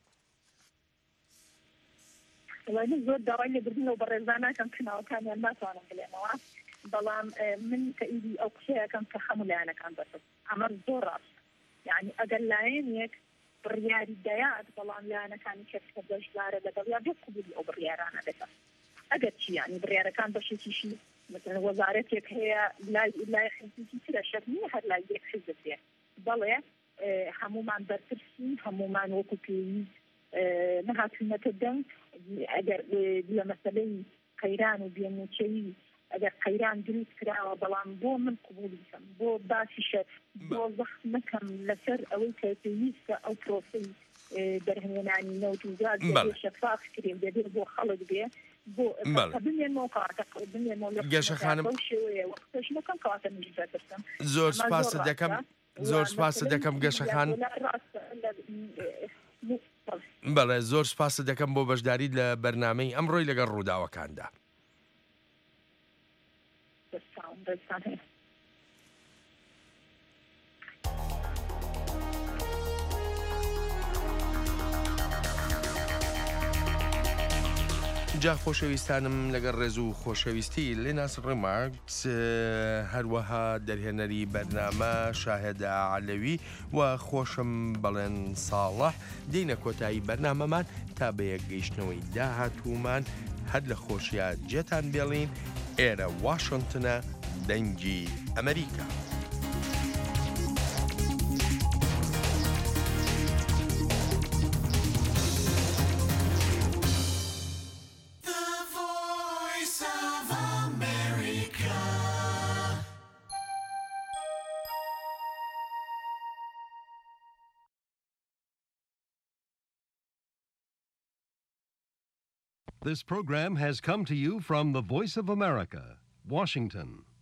زۆر داوای لێبردنەوە بە ڕێزانەکەم کناوەکانیان ناتوانم بڵێمەوە بەڵام من کە ئیدی ئەو قسەیەکەم کە هەموو لایەنەکان بەسەر ئەمە زۆر ڕاست یعنی ئەگەر لایەنێک بڕیاری دەیات بەڵام لایەنەکانی کەسکە دەژدارە لەگەڵ یا بێ قبولی ئەو بڕیارانە دەکات ئەگەر چی یعنی بڕیارەکان بەشێکیشی مثلا وەزارەتێک هەیە لای لای حزبێکی ترە شەر نییە هەر لای یەک حزب بێ بەڵێ هەمومان بەرپرسین هەمومان وەکو پێویست نەهاتوونەتە دەنگ ئەگەر لە مەسەلەی قەیران و بێنوچەوی ئەگەر قەیران دروست کراوە بەڵام بۆ من قبولی بکەم بۆ باسیشە بۆ زەخت نەکەم لەسەر ئەوەی کە پێویستە ئەو پرۆسەی دەرهێنانی نەوت و گاز شەفاف کرێن دەبێت بۆ خەڵک بێ بۆ بمێنەوە کاتە بمێنەوە گەشە خانم شێوەیە وەختەش نەکەم کاتە میش بەرپرسم زۆر سپاس دەکەم زۆر سپاس دەکەم گەشە خان بەڵێ زۆر سپاس دەکەم بۆ بەشداری لە بەرنامەی ئەمڕۆی لەگەڵ ڕووداوەکاندا جا خۆشەویستانم لەگەڵ ڕێز و خۆشەویستی لێناس ڕێماکس هەروەها دەرهێنەری بەرنامە شاهێدە عەلەوی و خۆشم بەڵێن ساڵح دێنە کۆتایی بەرنامەمان تا بە یەک گەیشتنەوەی داهاتوومان هەر لە خۆشیە جێتان بێڵین ئێرە واشنگتنە دەنگی ئەمریکا. This program has come to you from the Voice of America, Washington.